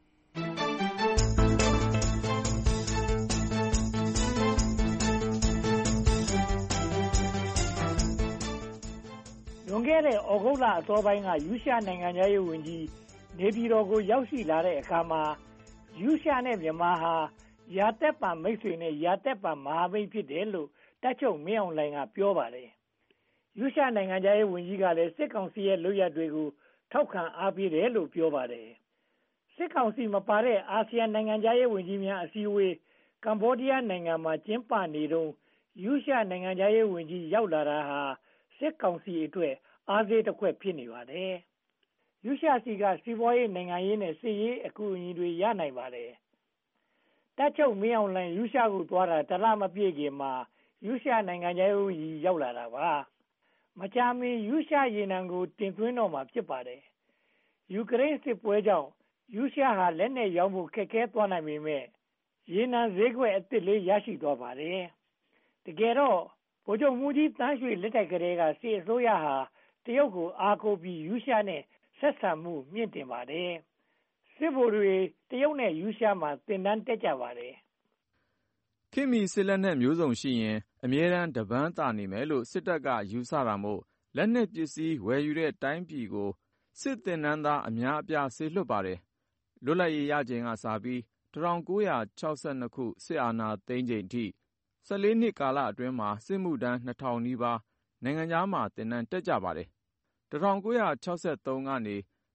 [SPEAKER 14] လွန်ခဲ့တဲ့ဩဂုတ်လအစောပိုင်းကရုရှားနိုင်ငံသားရေးဝန်ကြီးနေပြည်တော်ကိုရောက်ရှိလာတဲ့အခါမှာရုရှားနဲ့မြန်မာဟာရာသက်ပံမိတ်ဆွေနဲ့ရာသက်ပံမဟာမိတ်ဖြစ်တယ်လို့တပ်ချုပ်မင်းအောင်လှိုင်ကပြောပါတယ်။ရုရှားနိုင်ငံသားရေးဝန်ကြီးကလည်းစစ်ကောင်စီရဲ့လုပ်ရပ်တွေကိုထောက်ခံအားပေးတယ်လို့ပြောပါတယ်။စစ်ကောင်စီမပါတဲ့အာဆီယံနိုင်ငံသားရေးဝန်ကြီးများအစည်းအဝေးကမ္ဘောဒီးယားနိုင်ငံမှာကျင်းပနေတုန်းရုရှားနိုင်ငံသားရေးဝန်ကြီးရောက်လာတာဟာစစ်ကောင်စီအတွက်အားသေးတစ်ခွက်ဖြစ်နေပါတယ်။ရုရှားစီကစီးပွားရေးနိုင်ငံရေးနဲ့စစ်ရေးအကူအညီတွေရနိုင်ပါတယ်။တပ်ချုပ်မင်းအောင်လှိုင်ရုရှားကိုသွားတာတလမပြည့်ခင်မှာရုရှားနိုင်ငံသားရေးကြီးရောက်လာတာပါ။မကြာမီရုရှားရေနံကိုတင်သွင်းတော့မှာဖြစ်ပါတယ်။ယူကရိန်းစစ်ပွဲကြောင့်ရုရှားဟာလက်နက်ရောင်းဖို့ခက်ခဲသွားနိုင်ပေမဲ့ရေနံဈေးကွက်အသစ်လေးရရှိသွားပါတယ်။တကယ်တော့ဗိုလ်ချုပ်မှူးကြီးတန်းရွှေလက်ထက်ကလေးကစစ်အစိုးရဟာတရုတ်ကိုအားကိုးပြီးရုရှားနဲ့ဆက်ဆံမှုမြင့်တင်ပါတယ်။စစ်ဗိုလ်တွေတရုတ်နဲ့ရုရှားမှာသင်တန်းတက်ကြပါတယ်
[SPEAKER 15] ။ခေတ်မီစစ်လက်နက်မျိုးစုံရှိရင်အမြဲတမ်းတပန်းသာနေမယ်လို့စစ်တပ်ကယူဆတာမို့လက်နက်ပစ္စည်းဝယ်ယူတဲ့တိုင်းပြည်ကိုစစ်သင်တန်းသားအများအပြားဆေလွှတ်ပါတယ်။လွတ်လပ်ရေးရချိန်ကစပြီး1962ခုစစ်အာဏာသိမ်းချိန်ထိ14နှစ်ကာလအတွင်းမှာစစ်မှုထမ်း2000နီးပါးနိုင်ငံခြားမှာသင်တန်းတက်ကြပါတယ်။1963ကနေ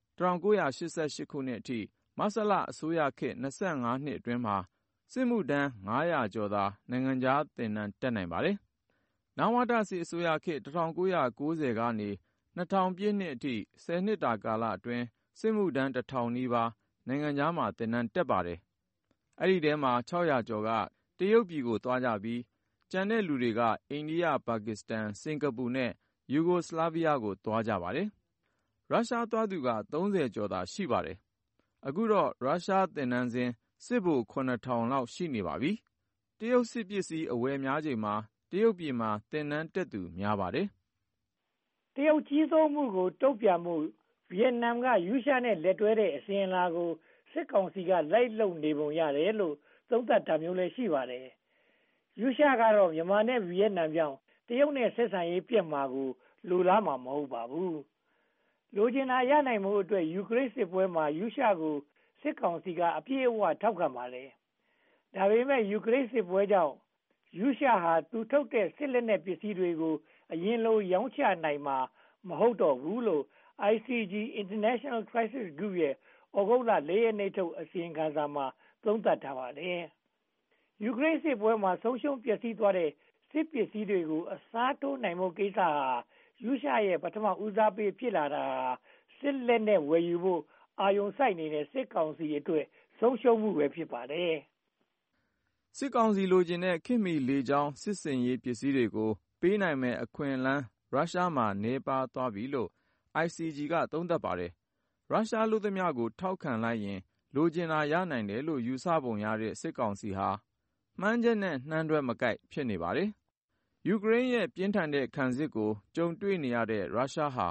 [SPEAKER 15] 1988ခုနှစ်အထိမဆလအစိုးရခေတ်25နှစ်အတွင်းမှာစစ်မှုထမ်း900ကျော်သာနိုင်ငံခြားသင်တန်းတက်နိုင်ပါတယ်။နဝတစစ်အစိုးရခေတ်1990ကနေ2000ပြည့်နှစ်အထိ10နှစ်တာကာလအတွင်းစစ်မှုထမ်း1000နီးပါးနိုင်ငံခြားမှာသင်တန်းတက်ပါတယ်။အဲ့ဒီထဲမှာ600ကျော်ကတရုတ်ပြည်ကိုသွားကြပြီးကျန်တဲ့လူတွေကအိန္ဒိယပါကစ္စတန်စင်ကာပူနဲ့ယူဂိုစလာဗီးယားကိုသွားကြပါတယ်။ရုရှားသွားသူက30ကျော်သာရှိပါတယ်။အခုတော့ရုရှားသင်တန်းစဉ်စစ်ဗိုလ်9000လောက်ရှိနေပါပြီ။တရုတ်စစ်ပစ္စည်းအဝယ်များချိန်မှာတရုတ်ပြည်မှာသင်တန်းတက်သူများပါတယ်
[SPEAKER 14] ။တရုတ်ကြီးစိုးမှုကိုတုံ့ပြန်မှုဗီယက်နမ်ကရုရှားနဲ့လက်တွဲတဲ့အစဉ်အလာကိုစစ်ကောင်စီကလိုက်လုံနေပုံရတယ်လို့သုံးသပ်တာမျိုးလည်းရှိပါတယ်။ရုရှားကတော့မြန်မာနဲ့ဗီယက်နမ်ကြောင့်တရုတ်နဲ့ဆက်ဆံရေးပြတ်မှာကိုလိုလားမှာမဟုတ်ပါဘူး။လိုချင်တာရနိုင်မှုအတွက်ယူကရိန်းစစ်ပွဲမှာရုရှားကိုစစ်ကောင်စီကအပြည့်အဝထောက်ခံပါတယ်။ဒါပေမဲ့ယူကရိန်းစစ်ပွဲကြောင့်ရုရှားဟာသူထုတ်တဲ့စစ်လက်နက်ပစ္စည်းတွေကိုအရင်လိုရောင်းချနိုင်မှာမဟုတ်တော့ဘူးလို့ ICG International Crisis Group ရဲ့ဩဂုတ်လ4ရက်နေ့ထုတ်အစီရင်ခံစာမှာသုံးသပ်ထားပါတယ်။ယူကရိန်းစစ်ပွဲမှာဆုံးရှုံးပျက်စီးသွားတဲ့စစ်ပစ္စည်းတွေကိုအစားထိုးနိုင်မှုကိစ္စဟာရုရှားရဲ့ပထမဦးစားပေးဖြစ်လာတာစစ်လက်နက်ဝယ်ယူဖို့အာရုံစိုက်နေတဲ့စစ်ကောင်စီအတွက်ဆုံးရှုံးမှုပဲဖြစ်ပါတယ်
[SPEAKER 15] ။စစ်ကောင်စီလိုချင်တဲ့ခေတ်မီလေကြောင်းစစ်စင်ရေးပစ္စည်းတွေကိုပေးနိုင်မဲ့အခွင့်အလမ်းရုရှားမှာနေပါသွားပြီလို့ ICG ကသုံးသပ်ပါတယ်။ရုရှားလူသမျှကိုထောက်ခံလိုက်ရင်လိုချင်တာရနိုင်တယ်လို့ယူဆပုံရတဲ့စစ်ကောင်စီဟာမှန်းချက်နဲ့နှမ်းတွဲမကိုက်ဖြစ်နေပါတယ်။ယူကရိန်းရဲ့ပြင်းထန်တဲ့ခံစစ်ကိုကြုံတွေ့နေရတဲ့ရုရှားဟာ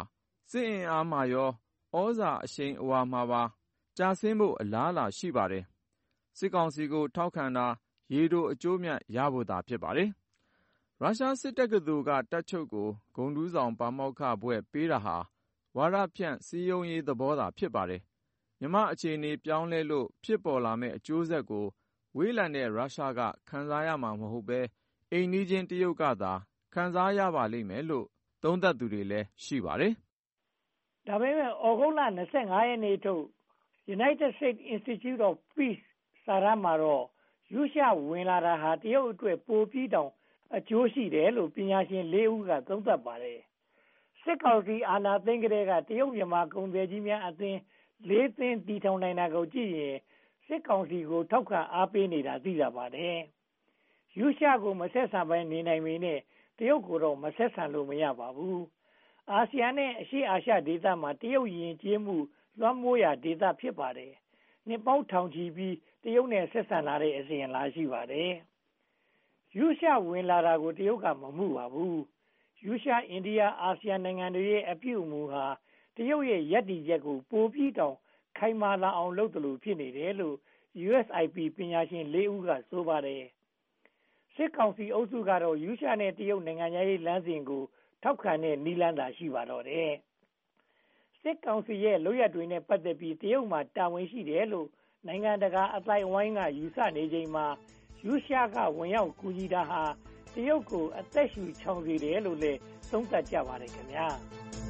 [SPEAKER 15] စစ်အင်အားမှာရောဩဇာအရှိန်အဝါမှာပါကျဆင်းဖို့အလားအလာရှိပါတယ်။စစ်ကောင်စီကိုထောက်ခံတာရေတိုအကျိုးမြတ်ရဖို့သာဖြစ်ပါတယ်။ရုရှားစစ်တက္ကသိုလ်ကတပ်ချုပ်ကိုဂုဏ်ထူးဆောင်ပါမောက္ခဘွဲ့ပေးတာဟာဝါဒဖြန့်စည်းရုံးရေးသဘောသာဖြစ်ပါတယ်။မြန်မာအခြေအနေပြောင်းလဲလို့ဖြစ်ပေါ်လာမယ့်အကျိုးဆက်ကိုဝေးလံတဲ့ရုရှားကခံစားရမှာမဟုတ်ဘဲအိမ်နီးချင်းတရုတ်ကသာခံစားရပါလိမ့်မယ်လို့သုံးသပ်သူတွေလည်းရှိပါတယ်
[SPEAKER 14] ။ဒါပေမဲ့ဩဂုတ်လ25ရက်နေ့ထုတ် United States Institute of Peace စာတမ်းမှာတော့ရုရှားဝင်လာတာဟာတရုတ်အတွက်ပိုပြီးတောင်အကျိုးရှိတယ်လို့ပညာရှင်၄ဦးကသုံးသပ်ပါတယ်။စစ်ကောင်စီအာဏာသိမ်းကလေးကတရုတ်မြန်မာကုန်သည်ကြီးများအသင်း၄သင်းတည်ထောင်နိုင်တာကိုကြည့်ရင်စစ်ကောင်စီကိုထောက်ခံအားပေးနေတာသိရပါတယ်။ရုရှားကိုမဆက်ဆံဘဲနေနိုင်ပေနဲ့တရုတ်ကိုတော့မဆက်ဆံလို့မရပါဘူး။အာဆီယံနဲ့အရှေ့အာရှဒေသမှာတရုတ်ယဉ်ကျေးမှုလွှမ်းမိုးရာဒေသဖြစ်ပါတယ်။နှစ်ပေါင်းထောင်ချီပြီးတရုတ်နဲ့ဆက်ဆံလာတဲ့အစဉ်အလာရှိပါတယ်။ရုရှားဝင်လာတာကိုတရုတ်ကမမှုပါဘူး။ရုရှားအိန္ဒိယအာဆီယံနိုင်ငံတွေရဲ့အပြုအမူဟာတရုတ်ရဲ့ယက်တီချက်ကိုပိုပြီးတောင်ခိုင်မာလာအောင်လုပ်တယ်လို့ဖြစ်နေတယ်လို့ USIP ပညာရှင်၄ဦးကဆိုပါတယ်။စစ်ကောင်စီအုပ်စုကတော့ရုရှားနဲ့တရုတ်နိုင်ငံရေးလမ်းစဉ်ကိုထောက်ခံတဲ့နည်းလမ်းသာရှိပါတော့တယ်။စစ်ကောင်စီရဲ့လုပ်ရက်တွေနဲ့ပတ်သက်ပြီးတရုတ်မှာတာဝန်ရှိတယ်လို့နိုင်ငံတကာအသိုက်အဝိုင်းကယူဆနေချိန်မှာရုရှားကဝင်ရောက်ကူညီတာဟာတရုတ်ကိုအသက်ရှူချောင်စေတယ်လို့လည်းသုံးသပ်ကြပါတယ်ခင်ဗျာ။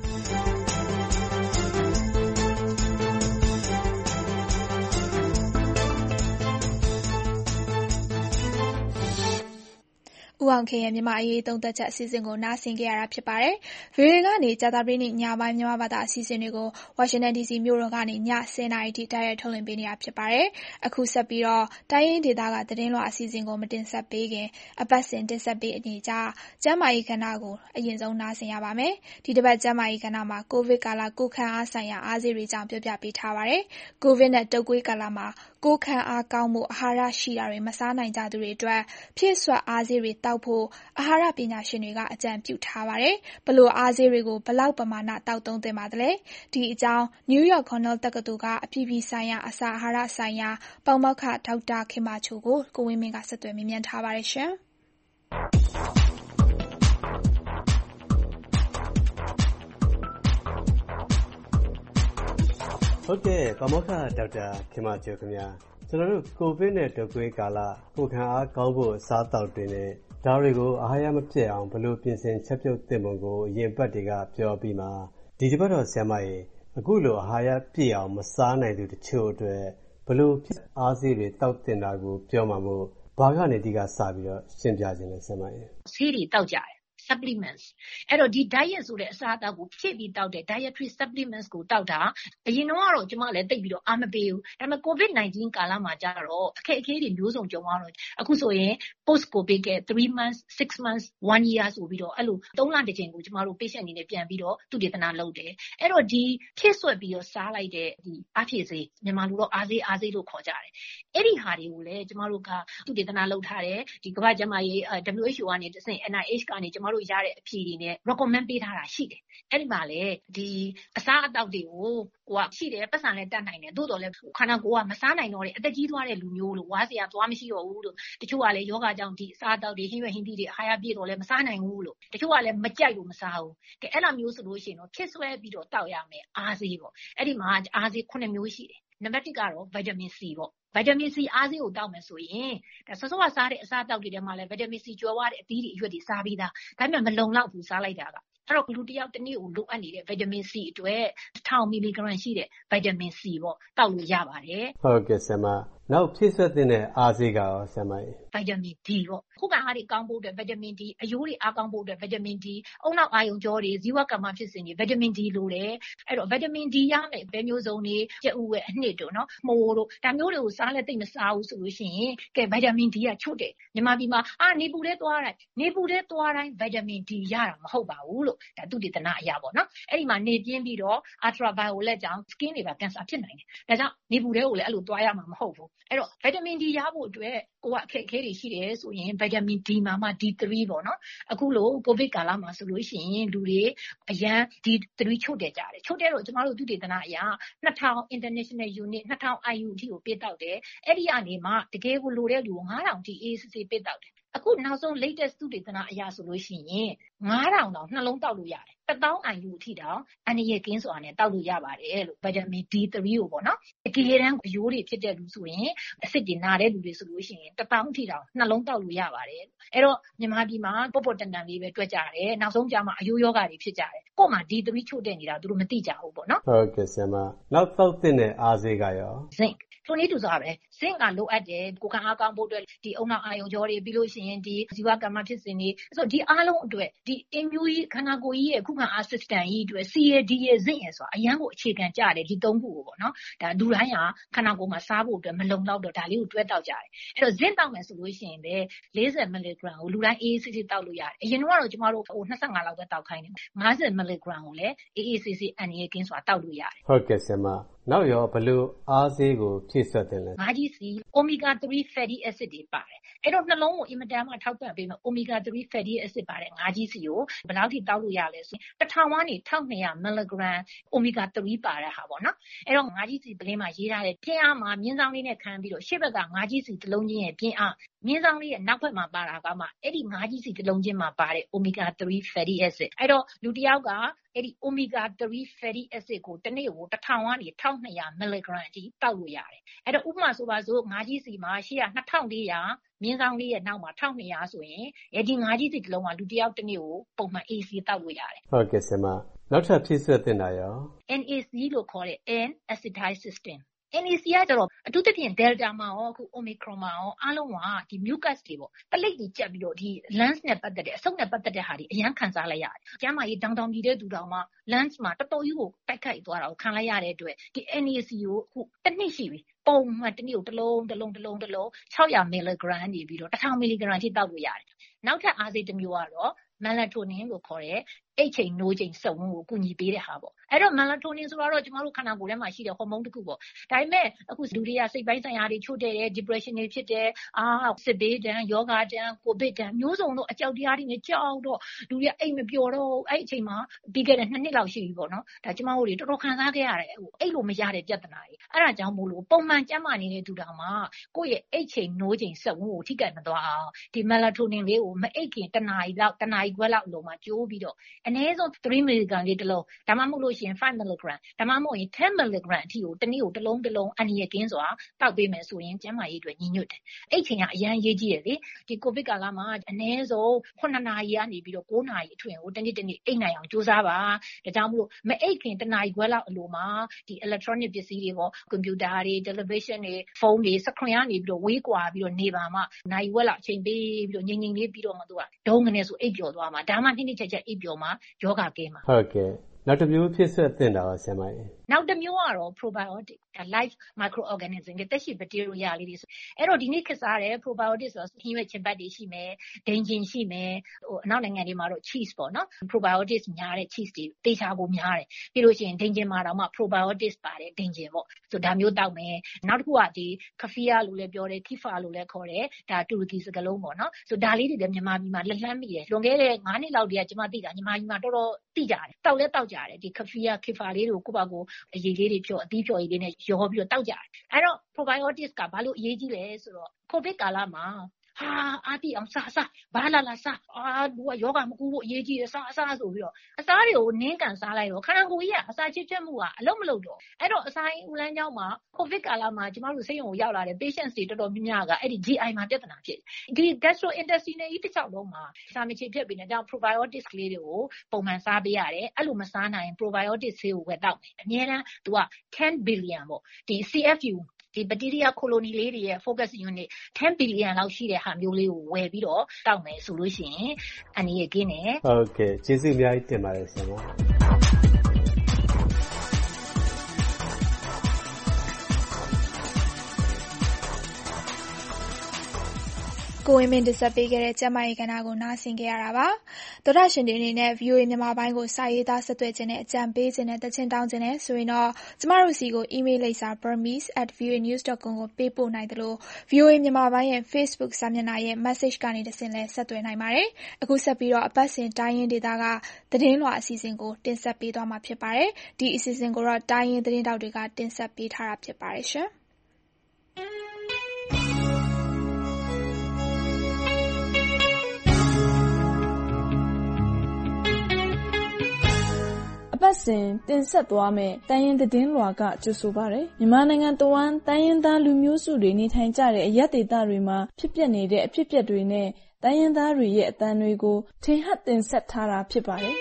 [SPEAKER 2] ဦးအောင်ခင်ရဲ့မြန်မာအရေးသုံးသပ်ချက်အစီအစဉ်ကိုနားဆင်ကြရတာဖြစ်ပါတယ်။ VOA ကနေကြာသပတေးနေ့ညပိုင်းမြန်မာဘာသာအစီအစဉ်တွေကိုဝါရှင်တန် DC မြို့တော်ကနေည10:00 နာရီထိတိုက်ရိုက်ထုတ်လွှင့်ပေးနေတာဖြစ်ပါတယ်။အခုဆက်ပြီးတော့တိုင်းရင်းဒေသကသတင်းလွှာအစီအစဉ်ကိုမတင်ဆက်ပေးခင်အပတ်စဉ်တင်ဆက်ပေးအနေကြကျန်းမာရေးကဏ္ဍကိုအရင်ဆုံးနားဆင်ရပါမယ်။ဒီတစ်ပတ်ကျန်းမာရေးကဏ္ဍမှာကိုဗစ်ကာလကိုယ်ခံအားဆိုင်ရာအားဆေးတွေကြောင့်ပြောပြပေးထားပါတယ်။ကိုဗစ်နဲ့တုပ်ကွေးကာလမှာကိုယ်ခံအားကောင်းမှုအာဟာရရှိတာတွေမစားနိုင်ကြသူတွေအတွက်ဖြည့်စွက်အားဆေးတွေတောက်ဖို့အာဟာရပညာရှင်တွေကအကြံပြုထားပါတယ်။ဘလို့အားဆေးတွေကိုဘလောက်ပမာဏတောက်သုံးသင့်ပါသလဲ။ဒီအကြောင်းနယူးယောက်ကော်နယ်တက္ကသိုလ်ကအပြည်ပြည်ဆိုင်ရာအစာအာဟာရဆိုင်ရာပေါမောက္ခဒေါက်တာခင်မာချိုကိုကိုဝင်းမင်းကဆက်သွယ်မေးမြန်းထားပါတယ်ရှင်။
[SPEAKER 5] ဟုတ်ကဲ့ပါမောက္ခဒေါက်တာခင်မာချိုခင်ဗျာကျွန်တော်တို့ကိုဗစ်နဲ့တုပ်ကွေးကာလကိုယ်ခံအားကောင်းဖို့အစားအသောက်တွေနဲ့ဒါတွေကိုအာဟာရမပြတ်အောင်ဘယ်လိုပြင်ဆင်ချက်ပြုတ်သင့်ပုံကိုအရင်ပတ်တွေကပြောပြီးမှဒီတစ်ပတ်တော့ဆရာမရေအခုလိုအာဟာရပြည့်အောင်မစားနိုင်သူတချို့အတွက်ဘယ်လိုအားဆေးတွေတောက်တင်တာကိုပြောမှာမို့ဘာကနေဒီကစပြီးတော့ရှင်းပြခြင်းလဲဆရာမရေ
[SPEAKER 16] ဆေးတွေတောက်ကြတယ်supplements အဲ့တော့ဒီ diet ဆိုတဲ့အစားအသောက်ကိုဖြည့်ပြီးတောက်တဲ့ dietary supplements ကိုတောက်တာအရင်တော့ကျမလည်းတိတ်ပြီးတော့အားမပေးဘူးဒါပေမဲ့ COVID-19 ကာလမှာကျတော့အခက်အခဲတွေမျိုးစုံကြုံရတော့အခုဆိုရင် post COVID က3 months 6 months 1 year ဆိုပြီးတော့အဲ့လို3လတစ်ချိန်ကိုကျမတို့ patient အနေနဲ့ပြန်ပြီးတော့သုတေသနလုပ်တယ်အဲ့တော့ဒီဖြည့်ဆွက်ပြီးတော့စားလိုက်တဲ့ဒီအားဖြည့်ဆေးမြန်မာလူတော့အားဆေးလို့ခေါ်ကြတယ်အဲ့ဒီဟာတွေကိုလည်းကျမတို့ကသုတေသနလုပ်ထားတယ်ဒီကမ္ဘာ့ကျန်းမာရေး WHO ကနေတစ်ဆင့် NIH ကနေကျမတို့ရတဲ့အဖြေတွေနဲ့ recommend ပေးထားတာရှိတယ်အဲ့ဒီမှာလည်းဒီအစားအသောက်တွေကိုကိုကရှိတယ်ပတ်စံလည်းတတ်နိုင်တယ်သို့တော်လည်းခန္ဓာကိုယ်ကမစားနိုင်တော့တဲ့အသက်ကြီးသွားတဲ့လူမျိုးလို့ဝါးစရာသွားမရှိတော့ဘူးလို့တချို့ကလည်းယောဂကြောင့်ဒီအစားအသောက်တွေဟင်းရွက်ဟင်းသီးတွေအာဟာရပြည့်တော့လည်းမစားနိုင်ဘူးလို့တချို့ကလည်းမကြိုက်လို့မစားဘူးကဲအဲ့လိုမျိုးဆိုလို့ရှိရင်တော့ဖြည့်ဆွဲပြီးတော့တောက်ရမယ်အားဆေးပေါ့အဲ့ဒီမှာအားဆေး9မျိုးရှိတယ်နံပါတ်1ကတော့ vitamin C ပေါ့ဗိုက်တာမင် C အားဆေးကိုတောက်မယ်ဆိုရင်ဒါစောစောကစားတဲ့အစားအသောက်တွေထဲမှာလည်းဗိုက်တာမင် C ကျွဲသွားတဲ့အသီးတွေအရွက်တွေစားပြီးသားဒါပေမဲ့မလုံလောက်ဘူးစားလိုက်တာကအဲ့တော့လူတစ်ယောက်တစ်နေ့ကိုလိုအပ်နေတဲ့ဗိုက်တာမင် C အတွက်1000 mg ရှိတဲ့ဗိုက်တာမင် C ပေါ့တောက်လို့ရပါတယ်
[SPEAKER 5] ဟုတ်ကဲ့ဆရာမနောက်ဖြည့်ဆွက်တဲ့အားဆေးကရောဆရာမကြီး
[SPEAKER 16] ဗိုက်တာမင် D ပေါ့ခုခံအားတွေကောင်းဖို့အတွက်ဗိုက်တာမင် D အရိုးတွေအားကောင်းဖို့အတွက်ဗိုက်တာမင် D အုံနောက်အာယုံကြောတွေဇီဝကမ္မဖြစ်စဉ်တွေဗိုက်တာမင် D လိုတယ်အဲ့တော့ဗိုက်တာမင် D ရမယ်ဘယ်မျိုးစုံတွေကြက်ဥရဲ့အနှစ်တို့နော်မှိုးတို့ဒါမျိုးတွေကိုစားလဲသိမစားဘူးဆိုလို့ရှိရင်ကဲဗိုက်တာမင် D ကချုပ်တယ်မြန်မာပြည်မှာနေပူတဲ့သွားတိုင်းဗိုက်တာမင် D ရတာမဟုတ်ပါဘူးလို့ဒါသုတေသနအရာပေါ့နော်အဲ့ဒီမှာနေပြင်းပြီးတော့ ultraviolet ကြောင့် skin တွေပါ cancer ဖြစ်နိုင်တယ်ဒါကြောင့်နေပူတဲ့ကိုလည်းအဲ့လိုသွားရမှာမဟုတ်ဘူးအဲ့တော့ vitamin D ရဖို့အတွက်ကိုကအခက်အခဲတွေရှိတယ်ဆိုရင် vitamin D မှာမှ D3 ပေါ့နော်အခုလိုကိုဗစ်ကာလမှာဆိုလို့ရှိရင်လူတွေအရန် D3 ချို့တယ်ကြတယ်ချို့တယ်တော့ကျမတို့သုတေသနအရ2000 international unit 2000 IU အထိကိုပေးတောက်တယ်အဲ့ဒီအနေမှာတကယ်ကိုလိုတဲ့လူကို9000ထိ ACC ပေးတောက်တယ်အခုနောက်ဆုံး latest သုတေသနအရဆိုလို့ရှိရင်9000တောင်နှလုံးတောက်လို့ရတယ်1000 IU အထိတောင်အန္တရာယ်ကင်းစွာနဲ့တောက်လို့ရပါတယ်လို့ vitamin D3 ကိုပေါ့နော်တကယ်တမ်းရိုးတွေဖြစ်တဲ့လူဆိုရင်အစစ်တွေနာတဲ့လူတွေဆိုလို့ရှိရင်1000အထိတောင်နှလုံးတောက်လို့ရပါတယ်အဲ့တော့မြန်မာပြည်မှာပေါ်တန်တန်လေးပဲတွက်ကြတယ်နောက်ဆုံးကြမှာအယိုးယောဂတွေဖြစ်ကြတယ်ကို့မှာ D3 ချို့တဲ့နေတာသူတို့မသိကြဘူးပေါ့နော်
[SPEAKER 5] ဟုတ်ကဲ့ဆရာမနောက်သောက်တဲ့အားစေးကရော
[SPEAKER 16] zinc ထိုနည်းတူစွာပဲဇင့်ကလိုအပ်တယ်ကိုယ်ခံအားကောင်းဖို့အတွက်ဒီအုံနောက်အာယုံကြောတွေပြီးလို့ရှိရင်ဒီဇီဝကမ္မဖြစ်စဉ်တွေဆိုဒီအားလုံးအတွက်ဒီ immune ခန္ဓာကိုယ်ကြီးရဲ့ခုခံအား system ကြီးအတွက် CAD ရဲ့ဇင့်ရဲ့ဆိုတာအရန်ကိုအခြေခံကြတယ်ဒီ၃ခုကိုပေါ့နော်ဒါလူတိုင်းဟာခန္ဓာကိုယ်မှာစားဖို့အတွက်မလုံလောက်တော့ဒါလေးကိုတွဲတောက်ကြတယ်အဲ့တော့ဇင့်တောက်မယ်ဆိုလို့ရှိရင်ပဲ40 mg ကိုလူတိုင်း AACC တောက်လို့ရတယ်အရင်ကတော့ကျမတို့25လောက်ပဲတောက်ခိုင်းတယ်50 mg ကိုလည်း AACC အန်ရီကင်းစွာတောက်လို့ရတယ်
[SPEAKER 5] ဟုတ်ကဲ့ဆရာမနောက်ရောဘလို့အားစေးကိုဖြည့်ဆွတ်တင်လဲ
[SPEAKER 16] ငါးကြီးစီ omega 3 fatty acid တွေပါတယ်အဲ့တော့နှလုံးကိုအင်မတန်မှထောက်ပံ့ပေးမယ် omega 3 fatty acid ပါတယ်ငါးကြီးစီကိုဘယ်လောက်ထိတောက်လို့ရလဲဆိုရင်1000ကနေ1200 mg omega 3ပါတဲ့ဟာပေါ့နော်အဲ့တော့ငါးကြီးစီပလင်းမှာရေးထားတဲ့ပြင်းအားမှာမြင်းဆောင်လေးနဲ့ခံပြီးတော့ရှေ့ဘက်ကငါးကြီးစီတစ်လုံးချင်းရဲ့ပြင်းအားမြင်းဆောင်လေးရဲ့နောက်ဘက်မှာပါတာကမှအဲ့ဒီငါးကြီးစီတစ်လုံးချင်းမှာပါတဲ့ omega 3 fatty acid အဲ့တော့လူတစ်ယောက်ကအဲ့ဒီ omega 3 fatty acid ကိုတစ်နေ့ကို1000ကနေ1200 mg အထိတောက်လို့ရတယ်အဲ့တော့ဥပမာဆိုပါစို့ငါးကြီးစီမှာရှေ့က2400မြင်းဆောင်လေးရဲ့နောက်မှာ1200ဆိုရင်အဲ့ဒီငါးကြီးစီတစ်လုံးကလူတစ်ယောက်တစ်နေ့ကိုပုံမှန် AC တောက်လို့ရတယ်
[SPEAKER 5] ဟုတ်ကဲ့ဆရာမနောက်ထပ်ဖြည့်ဆွတ်တင်တာရော
[SPEAKER 16] NAC လို့ခေါ်တဲ့ N-acetylcysteine NAC ကကျတော့အထူးသဖြင့် Delta မှာရောအခု Omicron မှာရောအားလုံးကဒီ mucus တွေပေါ့တလိပ်တွေကျက်ပြီးတော့ဒီ lungs နဲ့ပတ်သက်တဲ့အဆုတ်နဲ့ပတ်သက်တဲ့ဟာတွေအရန်ခံစားလိုက်ရတယ်။ကျန်းမာရေးတောင်တောင်ပြည်တဲ့သူတောင်မှ lungs မှာတော်တော်ကြီးကိုတိုက်ခိုက်သွားတာကိုခံလိုက်ရတဲ့အတွက်ဒီ NAC ကိုအခုတစ်နှစ်ရှိပြီပုံမှန်တစ်နေ့ကိုတစ်လုံး600 mg နေပြီးတော့1000 mg ထိတောက်လို့ရတယ်။နောက်ထပ်အားစေးတစ်မျိုးကတော့ melatonin ကိုခေါ်တဲ့အိတ်ချိန်နိုးချိန်စက်ဝန်းကိုကူညီပေးတဲ့ဟာပေါ့အဲ့တော့ melatonin ဆိုတော့ကျမတို့ခန္ဓာကိုယ်ထဲမှာရှိတဲ့ဟော်မုန်းတစ်ခုပေါ့ဒါပေမဲ့အခုလူတွေကစိတ်ပိုင်းဆိုင်ရာတွေချို့တဲ့ depression တွေဖြစ်တဲ့စစ်ဘေးဒဏ်ယောဂဒဏ်ကိုဗစ်ဒဏ်မျိုးစုံတော့အကြောက်တရားတွေနဲ့ကြောက်တော့လူတွေကအိတ်မပျော်တော့အဲ့အချိန်မှာပြီးခဲ့တဲ့2နှစ်လောက်ရှိပြီပေါ့နော်ဒါကျမတို့တွေတော်တော်ခံစားခဲ့ရတယ်အိတ်လို့မရတဲ့ပြဿနာတွေအဲ့ဒါကြောင့်မို့လို့ပုံမှန်ကျန်းမာနေတဲ့သူတောင်မှကိုယ့်ရဲ့အိတ်ချိန်နိုးချိန်စက်ဝန်းကိုထိခိုက်မသွားအောင်ဒီ melatonin လေးကိုမအိတ်ခင်တစ်နာရီခွဲလောက်လုံးမှာကျိုးပြီးတော့အနည်းဆုံး3 mg လေးတစ်လုံးဒါမှမဟုတ်လို့ရှိရင်5 mg ဒါမှမဟုတ်ရင်10 mg အထိကိုတစ်နေ့ကိုတစ်လုံးအန္တရာယ်ကင်းစွာတောက်ပေးမယ်ဆိုရင်ကျန်းမာရေးအတွက်ညီညွတ်တယ်အဲ့ချိန်ကအရန်ရေးကြည့်ရလေဒီကိုဗစ်ကာလမှာအနည်းဆုံး9နာရီကနေပြီးတော့9နာရီအထွင်ကိုတစ်နေ့အိတ်နိုင်အောင်ကြိုးစားပါဒါကြောင့်မို့လို့မအိတ်ခင်တစ်နာရီခွဲလောက်အလိုမှာဒီ electronic ပစ္စည်းတွေပေါ့ကွန်ပျူတာတွေ television တွေဖုန်းတွေ screen ကနေပြီးတော့ဝေးကွာပြီးတော့နေပါမှနိုင်ဝက်လောက်အချိန်ပေးပြီးတော့ငြိမ်လေးပြီးတော့မှသူကဒုံငနဲ့ဆိုအိတ်ပျော်သွားမှာဒါမှနှစ်ချက်အိတ်ပျော်မှာယောဂကင်းမှာ
[SPEAKER 5] ဟုတ်ကဲ့နောက်တစ်မျိုးဖြစ်ဆက်တင်တာပါဆရာမကြီး
[SPEAKER 16] နောက်တစ်မျိုးကတော့ probiotic live microorganism တွေတက်ရှိ bacteria လေးတွေဆိုအဲ့တော့ဒီနေ့ခေတ်စားတဲ့ probiotic ဆိုတော့ဟင်းရွက်ချင်ပတ်တွေရှိမယ်ဒိန်ဂျင်ရှိမယ်အနောက်နိုင်ငံတွေမှာတော့ cheese ပေါ့နော် probiotics များတဲ့ cheese တွေတေချာကိုများတယ်ပြီးလို့ရှိရင်ဒိန်ဂျင်မှာတော့မှ probiotics ပါတယ်ဒိန်ဂျင်ပေါ့ဆိုဒါမျိုးတောက်မယ်နောက်တစ်ခုကဒီ kefir လို့လည်းပြောတယ် kefir လို့လည်းခေါ်တယ်ဒါတူရကီစကားလုံးပေါ့နော်ဆိုဒါလေးတွေလည်းမြန်မာပြည်မှာလက်လှမ်းမိတယ်လွန်ခဲ့တဲ့9နှစ်လောက်တည်းကကျွန်မသိတာမြန်မာပြည်မှာတော်တော်သိကြတယ်တောက်လဲတောက်ကြတယ်ဒီ kefir လေးတွေကိုကိုယ့်ဘာကိုအရေးလေးတွေဖြောအသီးဖြောရေးလေးနဲ့ရောပြီးတော့တောက်ကြတယ်အဲ့တော့ probiotics ကဘာလို့အရေးကြီးလဲဆိုတော့ကိုဗစ်ကာလမှာအားတိအောင်စားဘာလာစားလူကယောဂမကူဖို့အရေးကြီးတယ်စားဆိုပြီးတော့အစားတွေကိုနင်းကန်စားလိုက်တော့ခန္ဓာကိုယ်ကြီးကအစာချစ်ချက်မှုကအလုံးမလုံးတော့အဲ့တော့အစာရင်ဦးလန်းကျောင်းမှာကိုဗစ်ကာလမှာကျမတို့ဆေးရုံကိုရောက်လာတဲ့ patients တွေတော်တော်များများကအဲ့ဒီ GI မှာပြဿနာဖြစ်ဒီ gastrointestinal ကြီးတစ်ချောင်းလုံးမှာစာမချေဖြစ်ပြီးတဲ့ကြောင့် probiotics လေးတွေကိုပုံမှန်စားပေးရတယ်အဲ့လိုမစားနိုင် probiotics ဆေးကိုဝယ်တောက်မယ်အများအားသူက10 billion ပေါ့ဒီ CFUဒီ bacteria colony လေးတွေရဲ့ focus unit 10 billion လောက်ရှိတဲ့ဟာမျိုးလေးကိုဝယ်ပြီးတော့တောက်မယ်ဆိုလို့ရှိရင်အန္တရာယ်ကင်းတယ်
[SPEAKER 5] ဟုတ်ကဲ့ကျေးဇူးအများကြီးတင်ပါတယ်ဆရာမ
[SPEAKER 2] ကိုဝင်းမင်းတင်ဆက်ပေးခဲ့တဲ့ကျမရေးကဏ္ဍကိုနားဆင်ခဲ့ရတာပါ။သောတာရှင်တွေအနေနဲ့ VOA မြန်မာပိုင်းကိုစာရေးသားဆက်သွယ်ခြင်းနဲ့အကြံပေးခြင်းနဲ့တခြင်းတောင်းခြင်းနဲ့ဆိုရင်တော့ကျမတို့စီကို email လိပ်စာ burmese@voanews.com ကိုပေးပို့နိုင်သလို VOA မြန်မာပိုင်းရဲ့ Facebook စာမျက်နှာရဲ့ message ကနေတဆင့်လည်းဆက်သွယ်နိုင်ပါတယ်။အခုဆက်ပြီးတော့အပတ်စဉ်တိုင်းရင်းဒေသကသတင်းလွှာအစီအစဉ်ကိုတင်ဆက်ပေးသွားမှာဖြစ်ပါတယ်။ဒီအစီအစဉ်ကိုတော့တိုင်းရင်းသတင်းတောက်တွေကတင်ဆက်ပေးထားတာဖြစ်ပါတယ်ရှင်။
[SPEAKER 17] အပတ်စဉ်တင်ဆက်သွားမယ့်တိုင်းရင်းသတင်းလွှာကကြိုဆိုပါရယ်မြန်မာနိုင်ငံတဝန်းတိုင်းရင်းသားလူမျိုးစုတွေနေထိုင်ကြတဲ့အရပ်ဒေသတွေမှာဖြစ်ပျက်နေတဲ့အဖြစ်အပျက်တွေနဲ့တိုင်းရင်းသားတွေရဲ့အသံတွေကိုထင်ဟပ်တင်ဆက်ထားတာဖြစ်ပါတယ်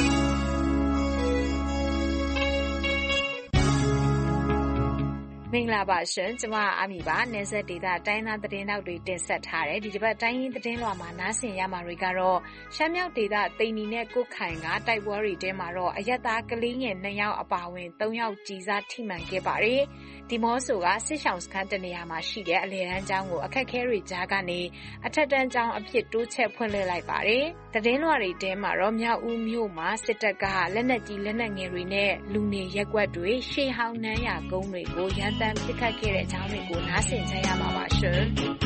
[SPEAKER 18] မင်္ဂလာပါရှင်ကျမအာမီပါနယ်စပ်ဒေသတိုင်းသားသတင်းတောက်တွေတင်ဆက်ထားတယ်ဒီတစ်ပတ်တိုင်းရင်းသတင်းလွှာမှာနားဆင်ရမှာတွေကတော့ရှမ်းမြောက်ဒေသတိန်နီနဲ့ကုတ်ခိုင်ကတိုက်ပွဲတွေတဲမှာတော့အရက်သားကလေးငယ်2ယောက်အပါအဝင်3ယောက်ကြီးစားထိမှန်ခဲ့ပါတယ်ဒီမော့ဆိုကစစ်ဆောင်စခန်းတနေရာမှာရှိတဲ့အလဲတန်းကျောင်းကိုအခက်ခဲတွေကြားကနေအထက်တန်းကျောင်းအဖြစ်တိုးချဲ့ဖွင့်လှစ်လိုက်ပါတယ်သတင်းလွှာတွေတဲမှာတော့မြောက်ဦးမြို့မှာစစ်တပ်ကလက်နက်ကြီးလက်နက်ငယ်တွေနဲ့လူနေရက်ကွက်တွေရှေးဟောင်းနှမ်းရကုန်းတွေကိုရန်တမ်းပစ်ခတ်ခဲ့တဲ့အကြောင်းတွေကိုနားဆင်ကြရမှာပါရှင်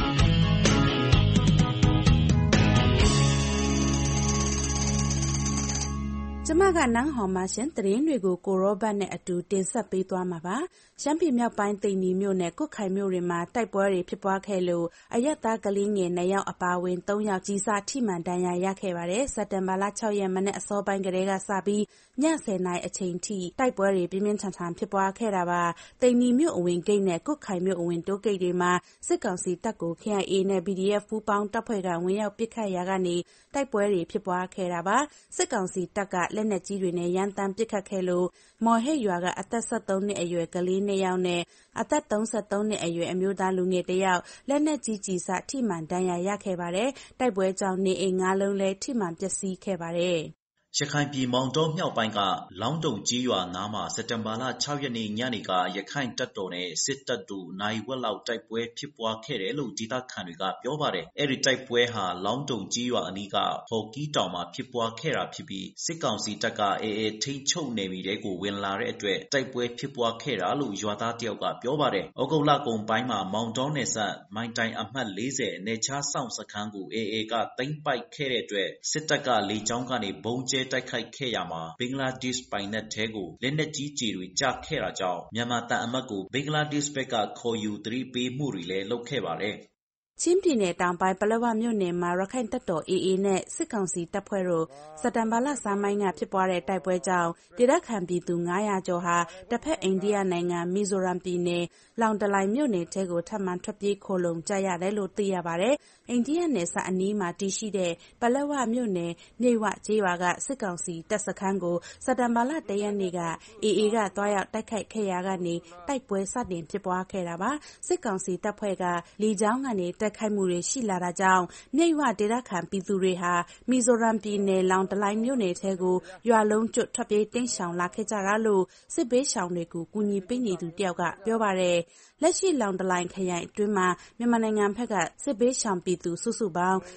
[SPEAKER 19] ကျမကနန်းဟော်မှာရှင်သတင်းတွေကိုကိုရောဘတ်နဲ့အတူတင်ဆက်ပေးသွားမှာပါရှမ်းပြည်မြောက်ပိုင်းတိန်နီမြို့နယ်ကုတ်ခိုင်မြို့တွေမှာတိုက်ပွဲတွေဖြစ်ပွားခဲ့လို့အရက်သားကလေးငယ်2ယောက်အပါအဝင်3ယောက်ကြီးစားထိမှန်ဒဏ်ရာရခဲ့ပါတယ်စက်တင်ဘာလ6ရက်မနေ့အစောပိုင်းကတည်းကစပြီးည10:00နာရီအချိန်ထိတိုက်ပွဲတွေပြင်းပြင်းထန်ထန်ဖြစ်ပွားခဲ့တာပါတိန်နီမြို့အဝင်ဂိတ်နဲ့ကုတ်ခိုင်မြို့အဝင်တိုးဂိတ်တွေမှာစစ်ကောင်စီတပ်ကို KIA နဲ့ PDF ပူးပေါင်းတပ်ဖွဲ့ကဝင်ရောက်ပစ်ခတ်ရာကနေတိုက်ပွဲတွေဖြစ်ပွားခဲ့တာပါစစ်ကောင်စီတပ်ကလက်နက်ကြီးတွေနဲ့ရန်တမ်းပစ်ခတ်ခဲ့လို့မော်ဟစ်ရွာကအသက်73နှစ်အရွယ်ကလေး2ယောက်နဲ့အသက်33နှစ်အရွယ်အမျိုးသားလူငယ်1ယောက်လက်နက်ကြီးကျည်စထိမှန်ဒဏ်ရာရခဲ့ပါတယ်တိုက်ပွဲကြောင့်နေအိမ်9လုံးလည်းထိမှန်ပျက်စီးခဲ့ပါတယ်
[SPEAKER 20] ရခိုင်ပြည်မောင်တောမြောက်ပိုင်းကလောင်းတုံကြီးရွာနားမှာစက်တင်ဘာလ6ရက်နေ့ညနေကရခိုင်တပ်တော်နဲ့စစ်တပ်တို့နိုင်ဝက်လောက်တိုက်ပွဲဖြစ်ပွားခဲ့တယ်လို့ဒေသခံတွေကပြောပါတယ်။အဲဒီတိုက်ပွဲဟာလောင်းတုံကြီးရွာအနီးကဟော်ကီးတောင်မှာဖြစ်ပွားခဲ့တာဖြစ်ပြီးစစ်ကောင်စီတပ်ကAAထိန်းချုပ်နေပြီတဲ့ကိုဝင်လာတဲ့အတွက်တိုက်ပွဲဖြစ်ပွားခဲ့တာလို့ရွာသားတယောက်ကပြောပါတယ်။ဩဂုတ်လကုန်ပိုင်းမှာမောင်တောနယ်စပ်မိုင်တိုင်အမှတ်40နယ်ခြားဆောင်စခန်းကို AA ကသိမ်းပိုက်ခဲ့တဲ့အတွက်စစ်တပ်ကလေကြောင်းကနေဘုံကျဲတိုက်ခိုက်ခဲ့ရမှာဘင်္ဂလားဒေ့ရှ်ပိုင်နက်ထဲကိုလက်နက်ကြီးကျည်တွေကျခဲ့တာကြောင့်မြန်မာတပ်အမတ်ကိုဘင်္ဂလားဒေ့ရှ်ဘက်ကခေါ်ယူသတိပေးမှုတွေလည်းလုပ်ခဲ့ပါတယ်
[SPEAKER 19] ချင်းပြည်နယ်တောင်ပိုင်းပလက်ဝမြို့နယ်မှာရခိုင်တပ်တော် AA နဲ့စစ်ကောင်စီတပ်ဖွဲ့တို့စက်တင်ဘာလဆန်းပိုင်းကဖြစ်ပွားတဲ့တိုက်ပွဲကြောင့်ဒေသခံပြည်သူ900ကျော်ဟာတစ်ဖက်အိန္ဒိယနိုင်ငံမီဇိုရမ်ပြည်နယ်လောင်တလိုင်မြို့နယ်ထဲကိုထပ်မံထွက်ပြေးခိုလုံကြရတယ်လို့သိရပါတယ်။အိန္ဒိယနယ်စပ်အနီးမှာတည်ရှိတဲ့ပလက်ဝမြို့နယ်မြိတ်ဝကျေးရွာကစစ်ကောင်စီတပ်စခန်းကိုစက်တင်ဘာလ1ရက်နေ့က AA ကတွားရောက်တိုက်ခိုက်ခဲ့ရာကနေတိုက်ပွဲစတင်ဖြစ်ပွားခဲ့တာပါ။စစ်ကောင်စီတပ်ဖွဲ့ကလေကြောင်းကနေတိုက်ခိုက်မှုတွေရှိလာတာကြောင့်မြိတ်ဝဒေသခံပြည်သူတွေဟာမီဇိုရမ်ပြည်နယ်လောင်တလိုင်မြို့နယ်ထဲကိုရွာလုံးကျွတ်ထွက်ပြေးတိမ်းရှောင်လာခဲ့ကြတာလို့စစ်ဘေးရှောင်တွေကိုကူညီပေးနေသူတယောက်ကပြောပါတယ်။လက်ရှိလောင်တလိုင်ခရိုင်အတွင်းမှာမြန်မာနိုင်ငံဘက်ကစစ်ဘေးရှောင်ပြည်သူစုစုပေါင်း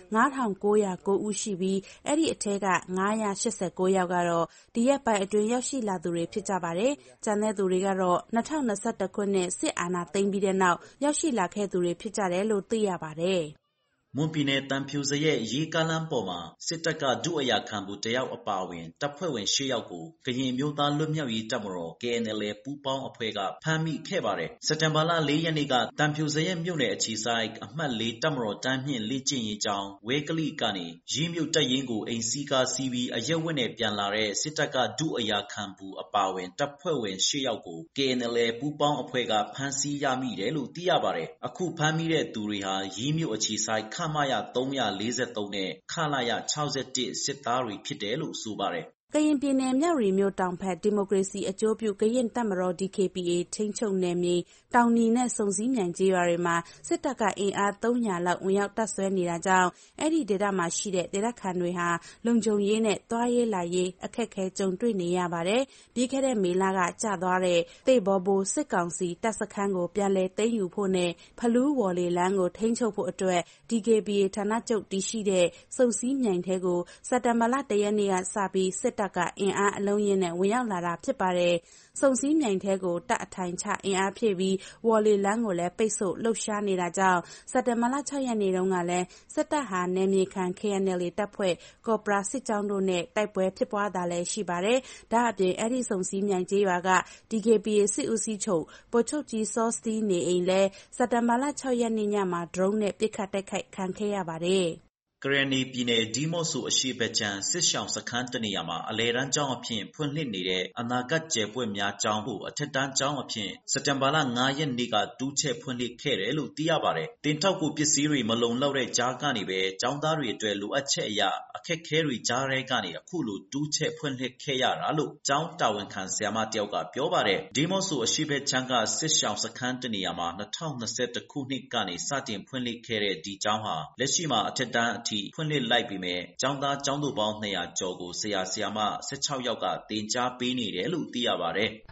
[SPEAKER 19] 9909ဦးရှိပြီးအဲ့ဒီအထက်က989ယောက်ကတော့ဒီရက်ပိုင်းအတွင်းရောက်ရှိလာသူတွေဖြစ်ကြပါတယ်။ကျန်တဲ့သူတွေကတော့2021ခုနှစ်စစ်အာဏာသိမ်းပြီးတဲ့နောက်ရောက်ရှိလာခဲ့သူတွေဖြစ်ကြတယ်လို့သိရပါတယ်။
[SPEAKER 20] မွန်ပြည်နယ်တန်ဖြူစရက်ရေကားလမ်းပေါ်မှာစစ်တပ်ကဒုအရာခံဘူးတယောက်အပါအဝင်တပ်ဖွဲ့ဝင်10ယောက်ကိုကရင်မျိုးသားလွတ်မြောက်ရေးတပ်မတော် KNL ပူးပေါင်းအဖွဲ့ကဖမ်းမိခဲ့ပါတယ်။စက်တင်ဘာလ4ရက်နေ့ကတန်ဖြူစရက်မြို့နယ်အခြေဆိုင်အမှတ်4တပ်မတော်တန်းမြင့်လေ့ကျင့်ရေးကျောင်းဝဲကလိကနေရင်းမြို့တပ်ရင်းကိုအိမ်စီးကားစီးပြီးအရက်ဝတ်နဲ့ပြန်လာတဲ့စစ်တပ်ကဒုအရာခံဘူးအပါအဝင်တပ်ဖွဲ့ဝင်10ယောက်ကို KNL ပူးပေါင်းအဖွဲ့ကဖမ်းဆီးရမိတယ်လို့သိရပါတယ်။အခုဖမ်းမိတဲ့သူတွေဟာရင်းမြို့အခြေဆိုင်ခမရ343နဲ့ခလာရ61စစ်သားတွေဖြစ်တယ်လို့ဆိုပါတယ်
[SPEAKER 19] ကရင်ပြည်နယ်မြဝတီမြို့တောင်ဘက်ဒီမိုကရေစီအကျိုးပြုကရင်တပ်မတော် DKBA ထိန်းချုပ်နယ်မြေတောင်နီနဲ့စုံစည်းမြိုင်ကျေးရွာတွေမှာစစ်တပ်ကအင်အား300လောက်ဝင်ရောက်တပ်ဆွဲနေတာကြောင့်အဲ့ဒီဒေသမှာရှိတဲ့ဒေသခံတွေဟာလုံခြုံရေးနဲ့သွားရေးလာရေးအခက်အခဲကြုံတွေ့နေရပါတယ်။ပြီးခဲ့တဲ့မေလကကျသွားတဲ့သိဘောဘိုးစစ်ကောင်စီတပ်စခန်းကိုပြန်လည်သိမ်းယူဖို့နဲ့ဖလူးဝေါ်လေလန်းကိုထိန်းချုပ်ဖို့အတွက် DKBA ဌာနချုပ်တည်ရှိတဲ့စုံစည်းမြိုင်ထဲကိုစက်တင်ဘာလ1 ရက်နေ့ကစပြီးစစ်တပ်ကအင်အားအလုံးရင်းနဲ့ဝင်ရောက်လာတာဖြစ်ပါတယ်။စုံစည်းမြိုင်ထဲကိုတပ်အထိုင်ချအင်အားဖြည့်ပြီးဝေါ်လေလန်းကိုလည်းပိတ်ဆို့လှုပ်ရှားနေတာကြောင့်စက်တင်ဘာလ6 ရက်နေ့တုန်းကလည်းစစ်တပ်ဟာနယ်မြေခံ KNLA တပ်ဖွဲ့ကော်ပရာစစ်ကြောင်းတို့နဲ့တိုက်ပွဲဖြစ်ပွားတာလည်းရှိပါတယ်။ဒါအပြင်အဲ့ဒီစုံစည်းမြိုင်ကျေးရွာက DKBA စစ်ဦးစီးချုပ်ဗိုလ်ချုပ်ကြီးစောစတီးနေအိမ်လည်းစက်တင်ဘာလ6 ရက်နေ့ညမှာဒရုန်းနဲ့ပစ်ခတ်တိုက်ခိုက်ခံခဲ့ရပါတယ်။
[SPEAKER 20] ကရင်ပြည်နယ်ဒီမော့ဆိုအရှိဘက်ခြမ်းစစ်ရှောင်းစခန်းတနေရာမှာအလဲတန်းကျောင်းအဖြစ်ဖွင့်လှစ်နေတဲ့အနာဂတ်ကျယ်ပွင့်များကျောင်းကိုအထက်တန်းကျောင်းအဖြစ်စက်တင်ဘာလ9 ရက်နေ့ကတူးချက်ဖွင့်လှစ်ခဲ့တယ်လို့သိရပါတယ်။တင်ထောက်ကူပစ္စည်းတွေမလုံလောက်တဲ့ကြားကနေပဲကျောင်းသားတွေအတွက်လိုအပ်ချက်အရအခက်ခဲတွေကြားထဲကနေအခုလိုတူးချက်ဖွင့်လှစ်ခဲ့ရတာလို့ကျောင်းတာဝန်ခံဆရာမတယောက်ကပြောပါတယ်။ဒီမော့ဆိုအရှိဘက်ခြမ်းကစစ်ရှောင်းစခန်းတနေရာမှာ2021ခုနှစ်ကနေစတင်ဖွင့်လှစ်ခဲ့တဲ့ဒီကျောင်းဟာလက်ရှိမှာအထက်တန်းဖွင့်လှစ်လိုက်ပြီးမြဲကျောင်းသားကျောင်းသူပေါင်း200ကျော်ကိုဆရာဆရာမ16ယောက်ကသင်ကြားပေးနေတယ်လို့သိရပါတယ်။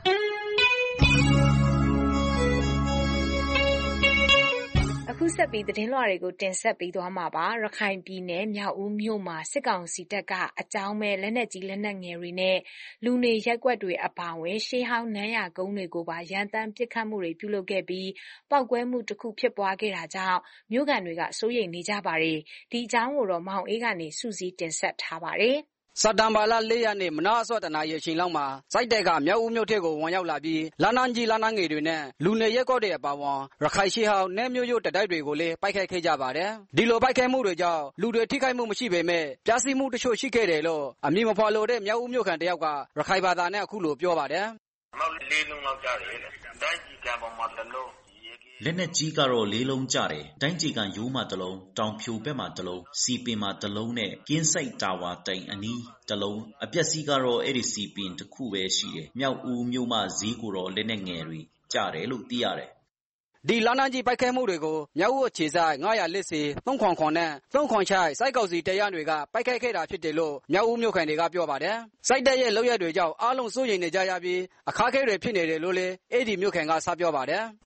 [SPEAKER 18] အခုဆက်ပြီးသတင်းလွှာတွေကိုတင်ဆက်ပေးသွားမှာပါရခိုင်ပြည်နယ်မြောက်ဦးမြို့မှာစစ်ကောင်စီတပ်ကအကြောင်းမဲ့လက်နက်ကြီးလက်နက်ငယ်တွေနဲ့လူနေရက်ကွက်တွေအပါအဝင်ရှေးဟောင်းနန်းရကုန်းတွေကိုပါရန်တမ်းပစ်ခတ်မှုတွေပြုလုပ်ခဲ့ပြီးပောက်ကွဲမှုတစ်ခုဖြစ်ပွားခဲ့တာကြောင့်မြို့ခံတွေကစိုးရိမ်နေကြပါတယ်ဒီအကြောင်းကိုတော့မောင်အေးကနေစူးစီးတင်ဆက်ထားပါတယ်
[SPEAKER 21] စက်တင်ဘာလ4 ရက်နေ့မနက်အစောတနာရီအချိန်လောက်မှာစိုက်တဲ့ကမြောက်ဦးမြို့ထက်ကိုဝင်ရောက်လာပြီးလမ်းနှန်းကြီးလမ်းနှန်းငယ်တွေနဲ့လူနေရက်ကွက်တွေအပါအဝင်ရခိုင်ရှေးဟောင်းနဲ့မြို့ရိုးတတိုက်တွေကိုလည်းပိုက်ခိုက်ခဲ့ကြပါတယ်။ဒီလိုပိုက်ခိုက်မှုတွေကြောင့်လူတွေထိခိုက်မှုမရှိပေမဲ့ပျက်စီးမှုတချို့ရှိခဲ့တယ်လို့အမည်မဖော်လိုတဲ့မြောက်ဦးမြို့ခံတယောက်ကရခိုင်ဘာသာနဲ့အခုလိုပြောပါတယ်
[SPEAKER 22] ။မောက်လေးလုံးလောက်ကြားတယ်တဲ့။တိုင်းကြီးကံပေါ်မှာတလုံး
[SPEAKER 20] လက်နက်ကြီးကတော့4 လုံးကျတယ်။တိုင်းကြီးကရိုးမှာ1လုံးတောင်ဖြိုဘက်မှာ1လုံးစီပင်မှာ1လုံးနဲ့ကင်းစိုက်တာဝါတိုင်အနီး1လုံးအပျက်စီးကတော့အဲ့ဒီစီပင်တစ်ခုပဲရှိတယ်။မြောက်ဦးမြို့မှာဈေးကိုတော့လက်နက်ငယ်တွေကျတယ်လို့သိရတယ်
[SPEAKER 21] ဒီလမ်းနှန်းကြီးပိုက်ခဲမှုတွေကိုမြောက်ဦးအခြေဆိုင်940 300နဲ့306စိုက်ကောက်စီတရားတွေကပိုက်ခဲခဲ့တာဖြစ်တယ်လို့မြောက်ဦးမြို့ခံတွေကပြောပါတယ်။စိုက်တဲ့ရဲ့လောက်ရတွေကြောင့်အားလုံးစိုးရိမ်နေကြရပြီးအခါခဲတွေဖြစ်နေတယ်လို့လည်းအဲ့ဒီမြို့ခံကဆက်ပြောပါတယ်။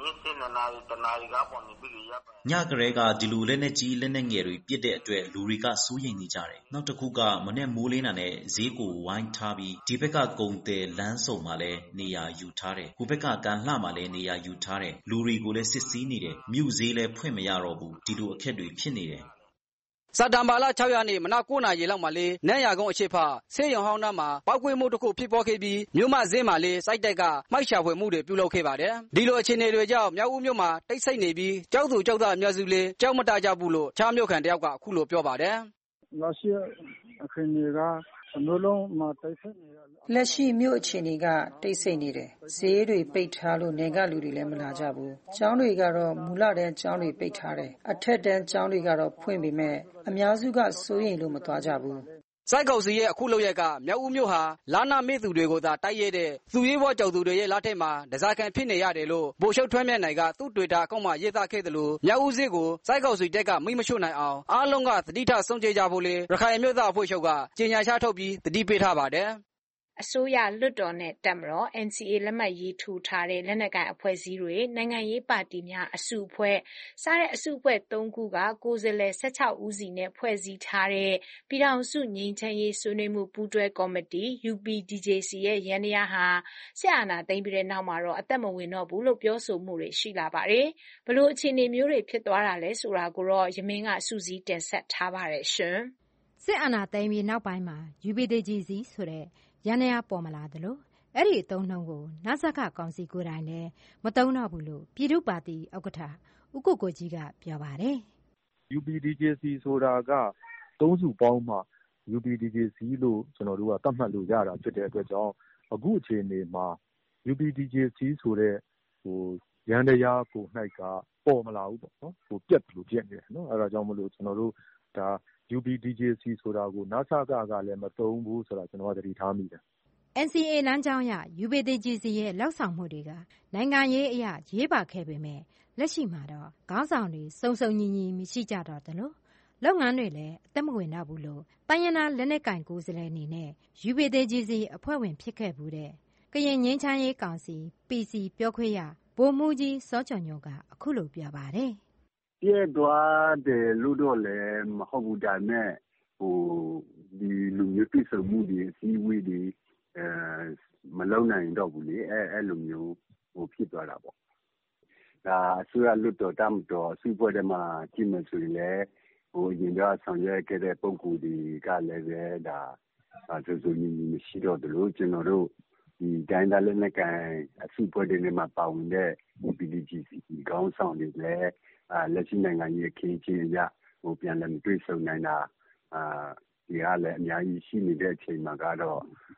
[SPEAKER 20] ညကလေးကဒီလိုလက်နက်ကြီးလက်နက်ငယ်တွေပြစ်တဲ့အတွက်လူတွေကစိုးရိမ်နေကြတယ်။နောက်တစ်ခုကမနေ့မိုးလင်းတာနဲ့ဈေးကိုဝိုင်းထားပြီးဒီဘက်ကကုံတယ်လမ်းစုံမှာလည်းနေရာယူထားတယ်။ဟိုဘက်ကကန်လှမှာလည်းနေရာယူထားတယ်။လူတွေကိုလည်းစစ်ဆေးနေတယ်။မြို့ဈေးလည်းဖွင့်မရတော့ဘူး။ဒီလိုအခက်တွေဖြစ်နေတယ်။
[SPEAKER 21] စက်တင်ဘာလ6 ရက်နေ့မနက်9 နာရီလောက်မှာလေနန်းရကုန်းအရှိဖဆေးရုံဟောင်းသားမှာပောက်ကွဲမှုတစ်ခုဖြစ်ပေါ်ခဲ့ပြီးမြို့မဈေးမှာလေစိုက်တက်ကမိုက်ရှာဖွေမှုတွေပြုလုပ်ခဲ့ပါတယ်။ဒီလိုအခြေအနေတွေကြောင့်မြောက်ဦးမြို့မှာတိတ်ဆိတ်နေပြီးကြောက်သူကြောက်သားအများစုလေကြောက်မတကြဘူးလို့ချားမြို့ခံတယောက်ကအခုလိုပြောပါတယ်
[SPEAKER 10] ။လက်ရှိအခင်းတွေကအမျိုးလုံးမှာတိတ်ဆိတ်နေတယ်
[SPEAKER 23] လက်ရှိမြို့အခြေအနေကတိတ်ဆိတ်နေတယ်ဈေးတွေပိတ်ထားလို့နေကလူတွေလည်းမလာကြဘူးကျောင်းတွေကတော့မူလတန်းကျောင်းတွေပိတ်ထားတယ်အထက်တန်းကျောင်းတွေကတော့ဖွင့်ပေမဲ့အများစုကစိုးရိမ်လို့မသွားကြဘူး
[SPEAKER 21] စိုက်ကောက်စီရဲ့အခုလုပ်ရက်ကမြောက်ဦးမြို့ဟာလာနာမေသူတွေကိုသာတိုက်ရဲတဲ့သူရေးဘောကြောက်သူတွေရဲ့လက်ထက်မှာဒဇာကန်ဖြစ်နေရတယ်လို့ဗိုလ်ချုပ်ထွန်းမြတ်နိုင်ကသူ့ Twitter အကောင့်မှာရေးသားခဲ့တယ်လို့မြောက်ဦးဈေးကိုစိုက်ကောက်စီတက်ကမိမချို့နိုင်အောင်အားလုံးကသတိထားဆုံးဖြတ်ကြဖို့လေရခိုင်မြို့သားအဖွဲ့ချုပ်ကကြေညာချထုတ်ပြီးသတိပေးထားပါတယ်
[SPEAKER 18] အစိုးရလွှတ်တော်နဲ့တပ်မတော် NCA လက်မှတ်ရေးထိုးထားတဲ့လက်နက်ကိုင်အဖွဲ့အစည်းတွေနိုင်ငံရေးပါတီများအစုအဖွဲ့စတဲ့အစုအဖွဲ့3ခုကကိုယ်စားလှယ်16ဦးစီနဲ့ဖွဲ့စည်းထားတဲ့ပြည်ထောင်စုငြိမ်းချမ်းရေးဆွေးနွေးမှုပူးတွဲကော်မတီ UPDJC ရဲ့ရန်တရားဟာဆက်အာဏာသိမ်းပြီးတဲ့နောက်မှာတော့အသက်မဝင်တော့ဘူးလို့ပြောဆိုမှုတွေရှိလာပါတယ်။ဘလို့အခြေအနေမျိုးတွေဖြစ်သွားတာလဲဆိုတာကိုတော့ယမင်းကစူးစီးတင်ဆက်ထားပါတယ်ရှင်
[SPEAKER 24] ။စစ်အာဏာသိမ်းပြီးနောက်ပိုင်းမှာ UPDJC ဆိုတဲ့ရန်ရာပေါ်မလာသလိုအဲ့ဒီအသုံးနှုန်းကိုနစကကောင်စီကိုယ်တိုင်လည်းမသုံးတော့ဘူးလို့ပြည်သူ့ပါတီဥက္ကဋ္ဌဦးကိုကိုကြီးကပြောပါတယ်
[SPEAKER 25] ။ UPDJC ဆိုတာကသုံးစုပေါင်းမှ UPDJC လို့ကျွန်တော်တို့ကသတ်မှတ်လို့ရတာဖြစ်တဲ့အတွက်ကြောင့်အခုအခြေအနေမှာ UPDJC ဆိုတဲ့ရန်တရားကို၌ကပေါ်မလာဘူးပေါ့နော်။ပြက်လို့ပြက်နေတယ်နော်။အဲဒါကြောင့်မလို့ကျွန်တော်တို့ဒါ UPDJC ဆိုတာကိုနစကကလည်းမသုံးဘူးဆိုတာကျွန်တော်ကသတိထားမိတယ်
[SPEAKER 24] NCA လမ်းကြောင်းအရ UPDJC ရဲ့လောက်ဆောင်မှုတွေကနိုင်ငံရေးအရရေးပါခဲ့ပေမဲ့လက်ရှိမှာတော့ခေါင်းဆောင်တွေစုံစုံညီညီမရှိကြတော့တယ်လို့လုပ်ငန်းတွေလည်းအသက်မဝင်တော့ဘူးလို့တိုင်းရင်းသားလက်နက်ကိုင်ကိုယ်စားလှယ်အနေနဲ့ UPDJC အဖွဲ့ဝင်ဖြစ်ခဲ့ဘူးတဲ့ကရင်ငြိမ်းချမ်းရေးကောင်စီ PC ပြောခွင့်ရဗိုလ်မှူးကြီးစောကျော်ညိုကအခုလိုပြောပါတယ်
[SPEAKER 1] ပြည့်သွားတယ်လို့တော့လည်းမဟုတ်ဘူးဒါနဲ့ဒီလူမျိုးပြည်စုံမှုတွေစီဝေးတွေမလုံနိုင်တော့ဘူးလေအဲ့လိုမျိုးဖြစ်သွားတာပေါ့ဒါအစိုးရလွတ်တော်တမ်းတော်စုပွဲတွေမှာကြည့်မယ်ဆိုရင်လည်းရင်တော့ဆောင်ရွက်ခဲ့တဲ့ပုံကူတွေကလည်းပဲဒါဆိုညီမရှိတော့တယ်လို့ကျွန်တော်တို့ဒီတိုင်းသားလက်နက်ကိုင်အစုပွဲတွေနဲ့မှာပါဝင်တဲ့ UPDJC ခေါင်းဆောင်တွေလည်းလက်ရှိနိုင်ငံရေးအခင်းအကျင်းအရပြန်လည်တွေ့ဆုံနိုင်တာဒီကလည်းအများကြီးရှိနေတဲ့အချိန်မှာကတော့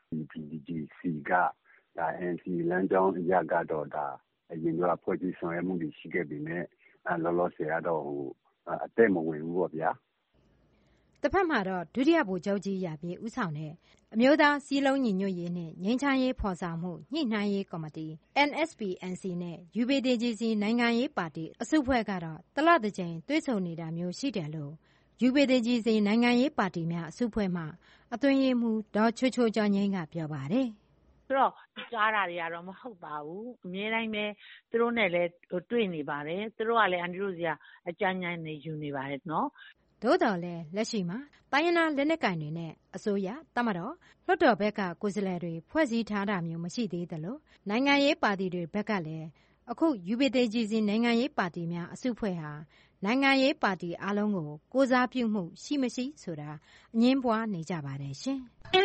[SPEAKER 1] UPDJC ကဒါ NCA လမ်းကြောင်းအရကတော့ဒါအရင်ကဖွဲ့စည်းဆောင်ရွက်မှုတွေရှိခဲ့ပြီနဲ့လောလောဆယ်ကတော့အသက်မဝင်ဘူးပေါ့ဗျာ
[SPEAKER 24] တစ်ဖက်မှာတော့ဒုတိယဗိုလ်ချုပ်ကြီးရာပြည်ဦးဆောင်တဲ့အမျိုးသားစည်းလုံးညီညွတ်ရေးနဲ့ငြိမ်းချမ်းရေးဖော်ဆောင်မှုညှိနှိုင်းရေးကော်မတီ NSPNC နဲ့ UPDJC နိုင်ငံရေးပါတီအစုအဖွဲ့ကတော့တလတစ်ကြိမ်တွေ့ဆုံနေတာမျိုးရှိတယ်လို့ UPDJC နိုင်ငံရေးပါတီများအစုအဖွဲ့မှအတွင်းရေးမှူးဒေါ်ချိုချိုကျော်ငိမ့်ကပြောပါတယ်
[SPEAKER 3] ဆိုတော့ကြားတာတွေကတော့မဟုတ်ပါဘူးအများတိုင်းပဲသူတို့နဲ့လည်းတွေ့နေပါတယ်သူတို့ကလည်းအန်တီတို့စီကအကြမ်းကြမ်းနေယူနေပါတယ်နော်
[SPEAKER 24] သို့တော်လည်းလက်ရှိမှာတိုင်းရင်းသားလက်နက်ကိုင်တွေနဲ့အစိုးရတပ်မတော်လွှတ်တော်ဘက်ကကိုယ်စားလှယ်တွေဖွဲ့စည်းထားတာမျိုးမရှိသေးသလိုနိုင်ငံရေးပါတီတွေဘက်ကလည်းအခု UPDJC နိုင်ငံရေးပါတီများအစုအဖွဲ့ဟာနိုင်ငံရေးပါတီအားလုံးကိုကိုစားပြုမှုရှိမရှိဆိုတာအငြင်းပွားနေကြပါတယ်ရှင်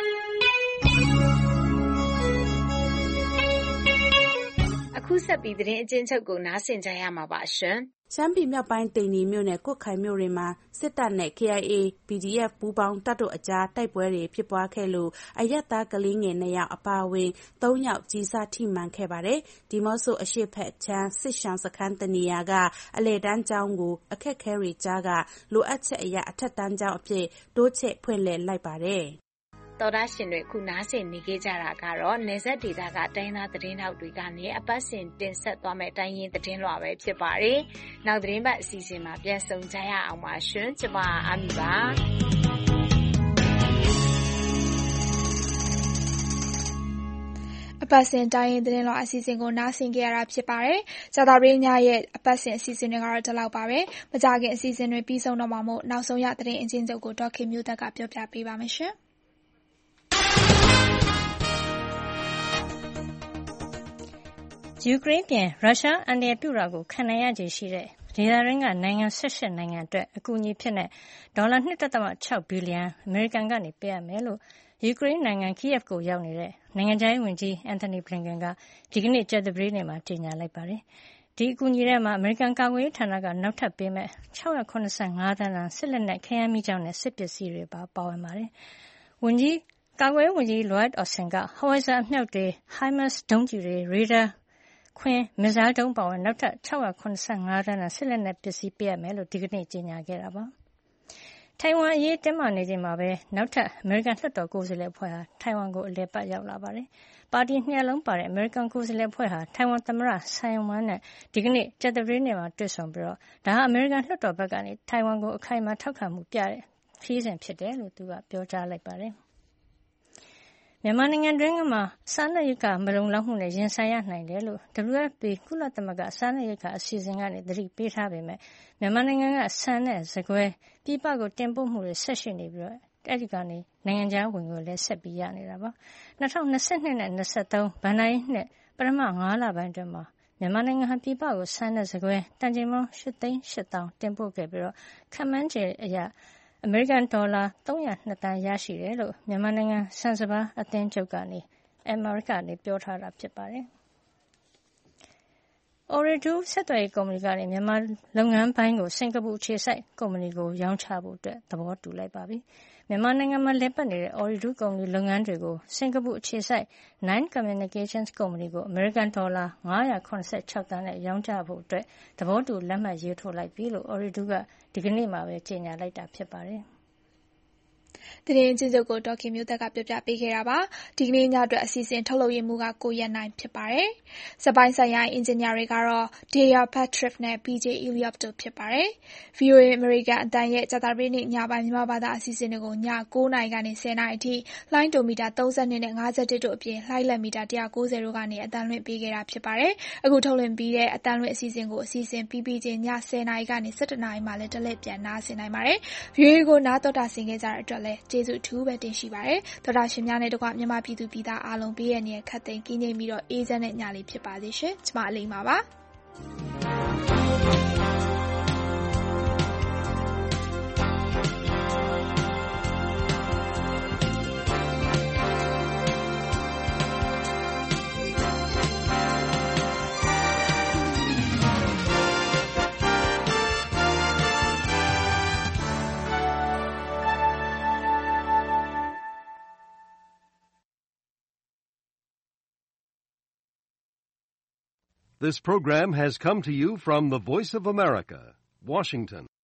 [SPEAKER 18] အခုဆက်ပြီးသတင်းအကျဉ်းချုပ်ကိုနားဆင်ကြရမှာပါရှင်
[SPEAKER 19] ရှမ်းပြည်မြောက်ပိုင်းတိန်နီမြို့နယ်ကွတ်ခိုင်မြို့တွေမှာစစ်တပ်နဲ့ KIA PDF ပူးပေါင်းတပ်တို့အကြားတိုက်ပွဲတွေဖြစ်ပွားခဲ့လို့အရပ်သားကလေးငယ်2ယောက်အပါအဝင်3ယောက်ကြီးစားထိမှန်ခဲ့ပါတယ်ဒီမော့ဆိုအရှိတ်ဖက်ချမ်းစစ်ရှောင်းစခန်းတနေရာကအလဲတန်းကျောင်းကိုအခက်ခဲတွေကြားကလိုအပ်ချက်အရာအထက်တန်းကျောင်းအဖြစ်တိုးချဲ့ဖွင့်လှစ်လိုက်ပါတယ်
[SPEAKER 18] တော်သားရှင်တွေခုနားဆင်နေကြတာကတော့နေဆက်ဒေတာကတိုင်းသားသတင်းထောက်တွေကနေအပတ်စဉ်တင်ဆက်သွားမယ့်တိုင်းရင်းသတင်းလွှာပဲဖြစ်ပါတယ်။နောက်သတင်းပတ်အစီအစဉ်မှာပြန်ဆုံကြရအောင်ပါရှင်။ကျွန်မအာမီပါ
[SPEAKER 2] အပတ်စဉ်တိုင်းရင်းသတင်းလွှာအစီအစဉ်ကိုနားဆင်ကြရတာဖြစ်ပါတယ်။ကြာသပတေးညရဲ့အပတ်စဉ်အစီအစဉ်တွေကတော့ဒီလောက်ပါပဲ။မကြခင်အစီအစဉ်တွေပြီးဆုံးတော့မှာမို့နောက်ဆုံးရသတင်းအကျဉ်းချုပ်ကိုဒေါက်ခင်မျိုးသက်ကပြောပြပေးပါမယ်ရှင်။
[SPEAKER 6] ယူကရိန်းပြင်ရုရှားအန္တရာယ်ပြုတာကိုခံနိုင်ရခြေရှိတဲ့ဒေသတွင်းကနိုင်ငံ18နိုင်ငံအတွက်အကူအညီဖြစ်တဲ့ဒေါ်လာ 2.6 ဘီလီယံအမေရိကန်ကနေပေးရမယ်လို့ယူကရိန်းနိုင်ငံကီယက်ကိုရောက်နေတဲ့နိုင်ငံခြားရေးဝန်ကြီးအန်ထိုနီဘလင်ကန်ကဒီကနေ့ကြာသပတေးနေ့မှာကြေညာလိုက်ပါတယ်။ဒီအကူအညီထဲမှာအမေရိကန်ကာကွယ်ရေးဌာနကနောက်ထပ်ပေးမဲ့685သန်းတန်စစ်လက်နက်ခဲယမ်းမီးကျောက်နဲ့စစ်ပစ္စည်းတွေပါဝင်ပါတယ်။ကာကွယ်ရေးဝန်ကြီး Lloyd Austin က Howitzer အမြောက်တွေ HIMARS ဒုံးကျည်တွေရေဒါခွင်းမစ်ဇိုင်းဒုံးပါဝင်နောက်ထပ်685သန်းတန်စစ်လက်နက်ပစ္စည်းပေးရမယ်လို့ဒီကနေ့ကြေညာခဲ့တာပါ။ထိုင်ဝမ်အရေးတင်းမာနေချိန်မှာပဲနောက်ထပ်အမေရိကန်လွှတ်တော်ကိုယ်စားလှယ်အဖွဲ့ဟာထိုင်ဝမ်ကိုအလည်ပတ်ရောက်လာပါတယ်။ပါတီ2လုံးပါတဲ့အမေရိကန်ကိုယ်စားလှယ်အဖွဲ့ဟာထိုင်ဝမ်သမ္မတဆိုင်ဝမ်နဲ့ဒီကနေ့ကြာသပတေးနေ့မှာတွေ့ဆုံပြီးဒါဟာအမေရိကန်လွှတ်တော်ဘက်ကနေထိုင်ဝမ်ကိုအခိုင်အမာထောက်ခံမှုပြတဲ့ခရီးစဉ်ဖြစ်တယ်လို့သူကပြောကြားလိုက်ပါတယ်။မြန်မာနိုင်ငံတွင်းမှာစားနပ်ရိက္ခာမလုံလောက်မှုနဲ့ရင်ဆိုင်ရနိုင်တယ်လို့ WFP ကုလသမဂ္ဂစားနပ်ရိက္ခာအစီအစဉ်ကနေသတိပေးထားပေမဲ့မြန်မာနိုင်ငံကဆန်နဲ့ဆန်ကွဲပြည်ပကိုတင်ပို့မှုတွေဆက်ရှိနေပြီးအဲဒီကနေနိုင်ငံခြားဝင်ငွေလည်းဆက်ပြီးရနေတာပါ။2022နဲ့23ဘဏ္ဍာရေးနှစ်ပထမ9လပိုင်းအတွင်းမှာမြန်မာနိုင်ငံဟာပြည်ပကိုဆန်နဲ့ဆန်ကွဲတန်ချိန်ပေါင်း8,800,000တင်ပို့ခဲ့ပြီးခန့်မှန်းခြေအရအမေရိကန်ဒေါ်လာ302သန်းရရှိတယ်လို့မြန်မာနိုင်ငံဆန်စပါးအသင်းချုပ်ကနေပြောထားတာဖြစ်ပါတယ်။ Ooredoo ဆက်သွယ်ရေးကုမ္ပဏီကနေမြန်မာလုပ်ငန်းပိုင်းကိုစင်ကာပူအခြေစိုက်ကုမ္ပဏီကိုရောင်းချဖို့သဘောတူလိုက်ပါပြီ။မြန်မာနိုင်ငံမှာလည်ပတ်နေတဲ့ Ooredoo ကုမ္ပဏီလုပ်ငန်းတွေကိုစင်ကာပူအခြေစိုက် Nine Communications ကုမ္ပဏီကိုအမေရိကန်ဒေါ်လာ576 သန်းနဲ့ရောင်းချဖို့သဘောတူလက်မှတ်ရေးထိုးလိုက်ပြီလို့ Ooredoo ကဒီကနေ့မှာပဲကြေညာလိုက်တာဖြစ်ပါတယ်။
[SPEAKER 2] သတင်းချင်းချုပ်ကိုဒေါ်ခင်မျိုးသက်ကပြောပြပေးခဲ့တာပါ။ဒီကနေ့ညအတွက်အစီအစဉ်ထုတ်လုပ်ရေးမှူးကကိုရနိုင်ဖြစ်ပါတယ်။စပိုင်းဆိုင်ရာအင်ဂျင်နီယာတွေကတော့ Daya Patrick နဲ့ PJ Eliop တို့ဖြစ်ပါတယ်။ VOA အမေရိကန်အသံရဲ့ကြာသပတေးနေ့ညပိုင်းမြန်မာဘာသာအစီအစဉ်တွေကိုည9:00နာရီကနေ10:00နာရီအထိလိုင်းဒိုမီတာ32နဲ့51တို့အပြင်လှိုင်းလက်မီတာ190တို့ကနေအသံလွှင့်ပေးခဲ့တာဖြစ်ပါတယ်။အခုထုတ်လွှင့်ပြီးတဲ့အသံလွှင့်အစီအစဉ်ကိုအစီအစဉ်ပြီးပြီးချင်းည10:00နာရီကနေ17:00နာရီမှလည်းတလှည့်ပြန်နားဆင်နိုင်ပါတယ်။ VOA ကိုနားတော်တာဆင်ခဲ့ကြတဲ့အတွက်လည်းကျေးဇူးအထူးပဲတင်ရှိပါတယ်။သောတာရှင်များနဲ့တကွမြန်မာပြည်သူပြည်သားအားလုံးဘေးရန်ရခတ်သိမ်းကင်းငြိမ်ပြီးအေးချမ်းတဲ့ညလေးဖြစ်ပါစေရှင်။ကျမအလိမ္မာပါ။
[SPEAKER 4] This program has come to you from the Voice of America, Washington.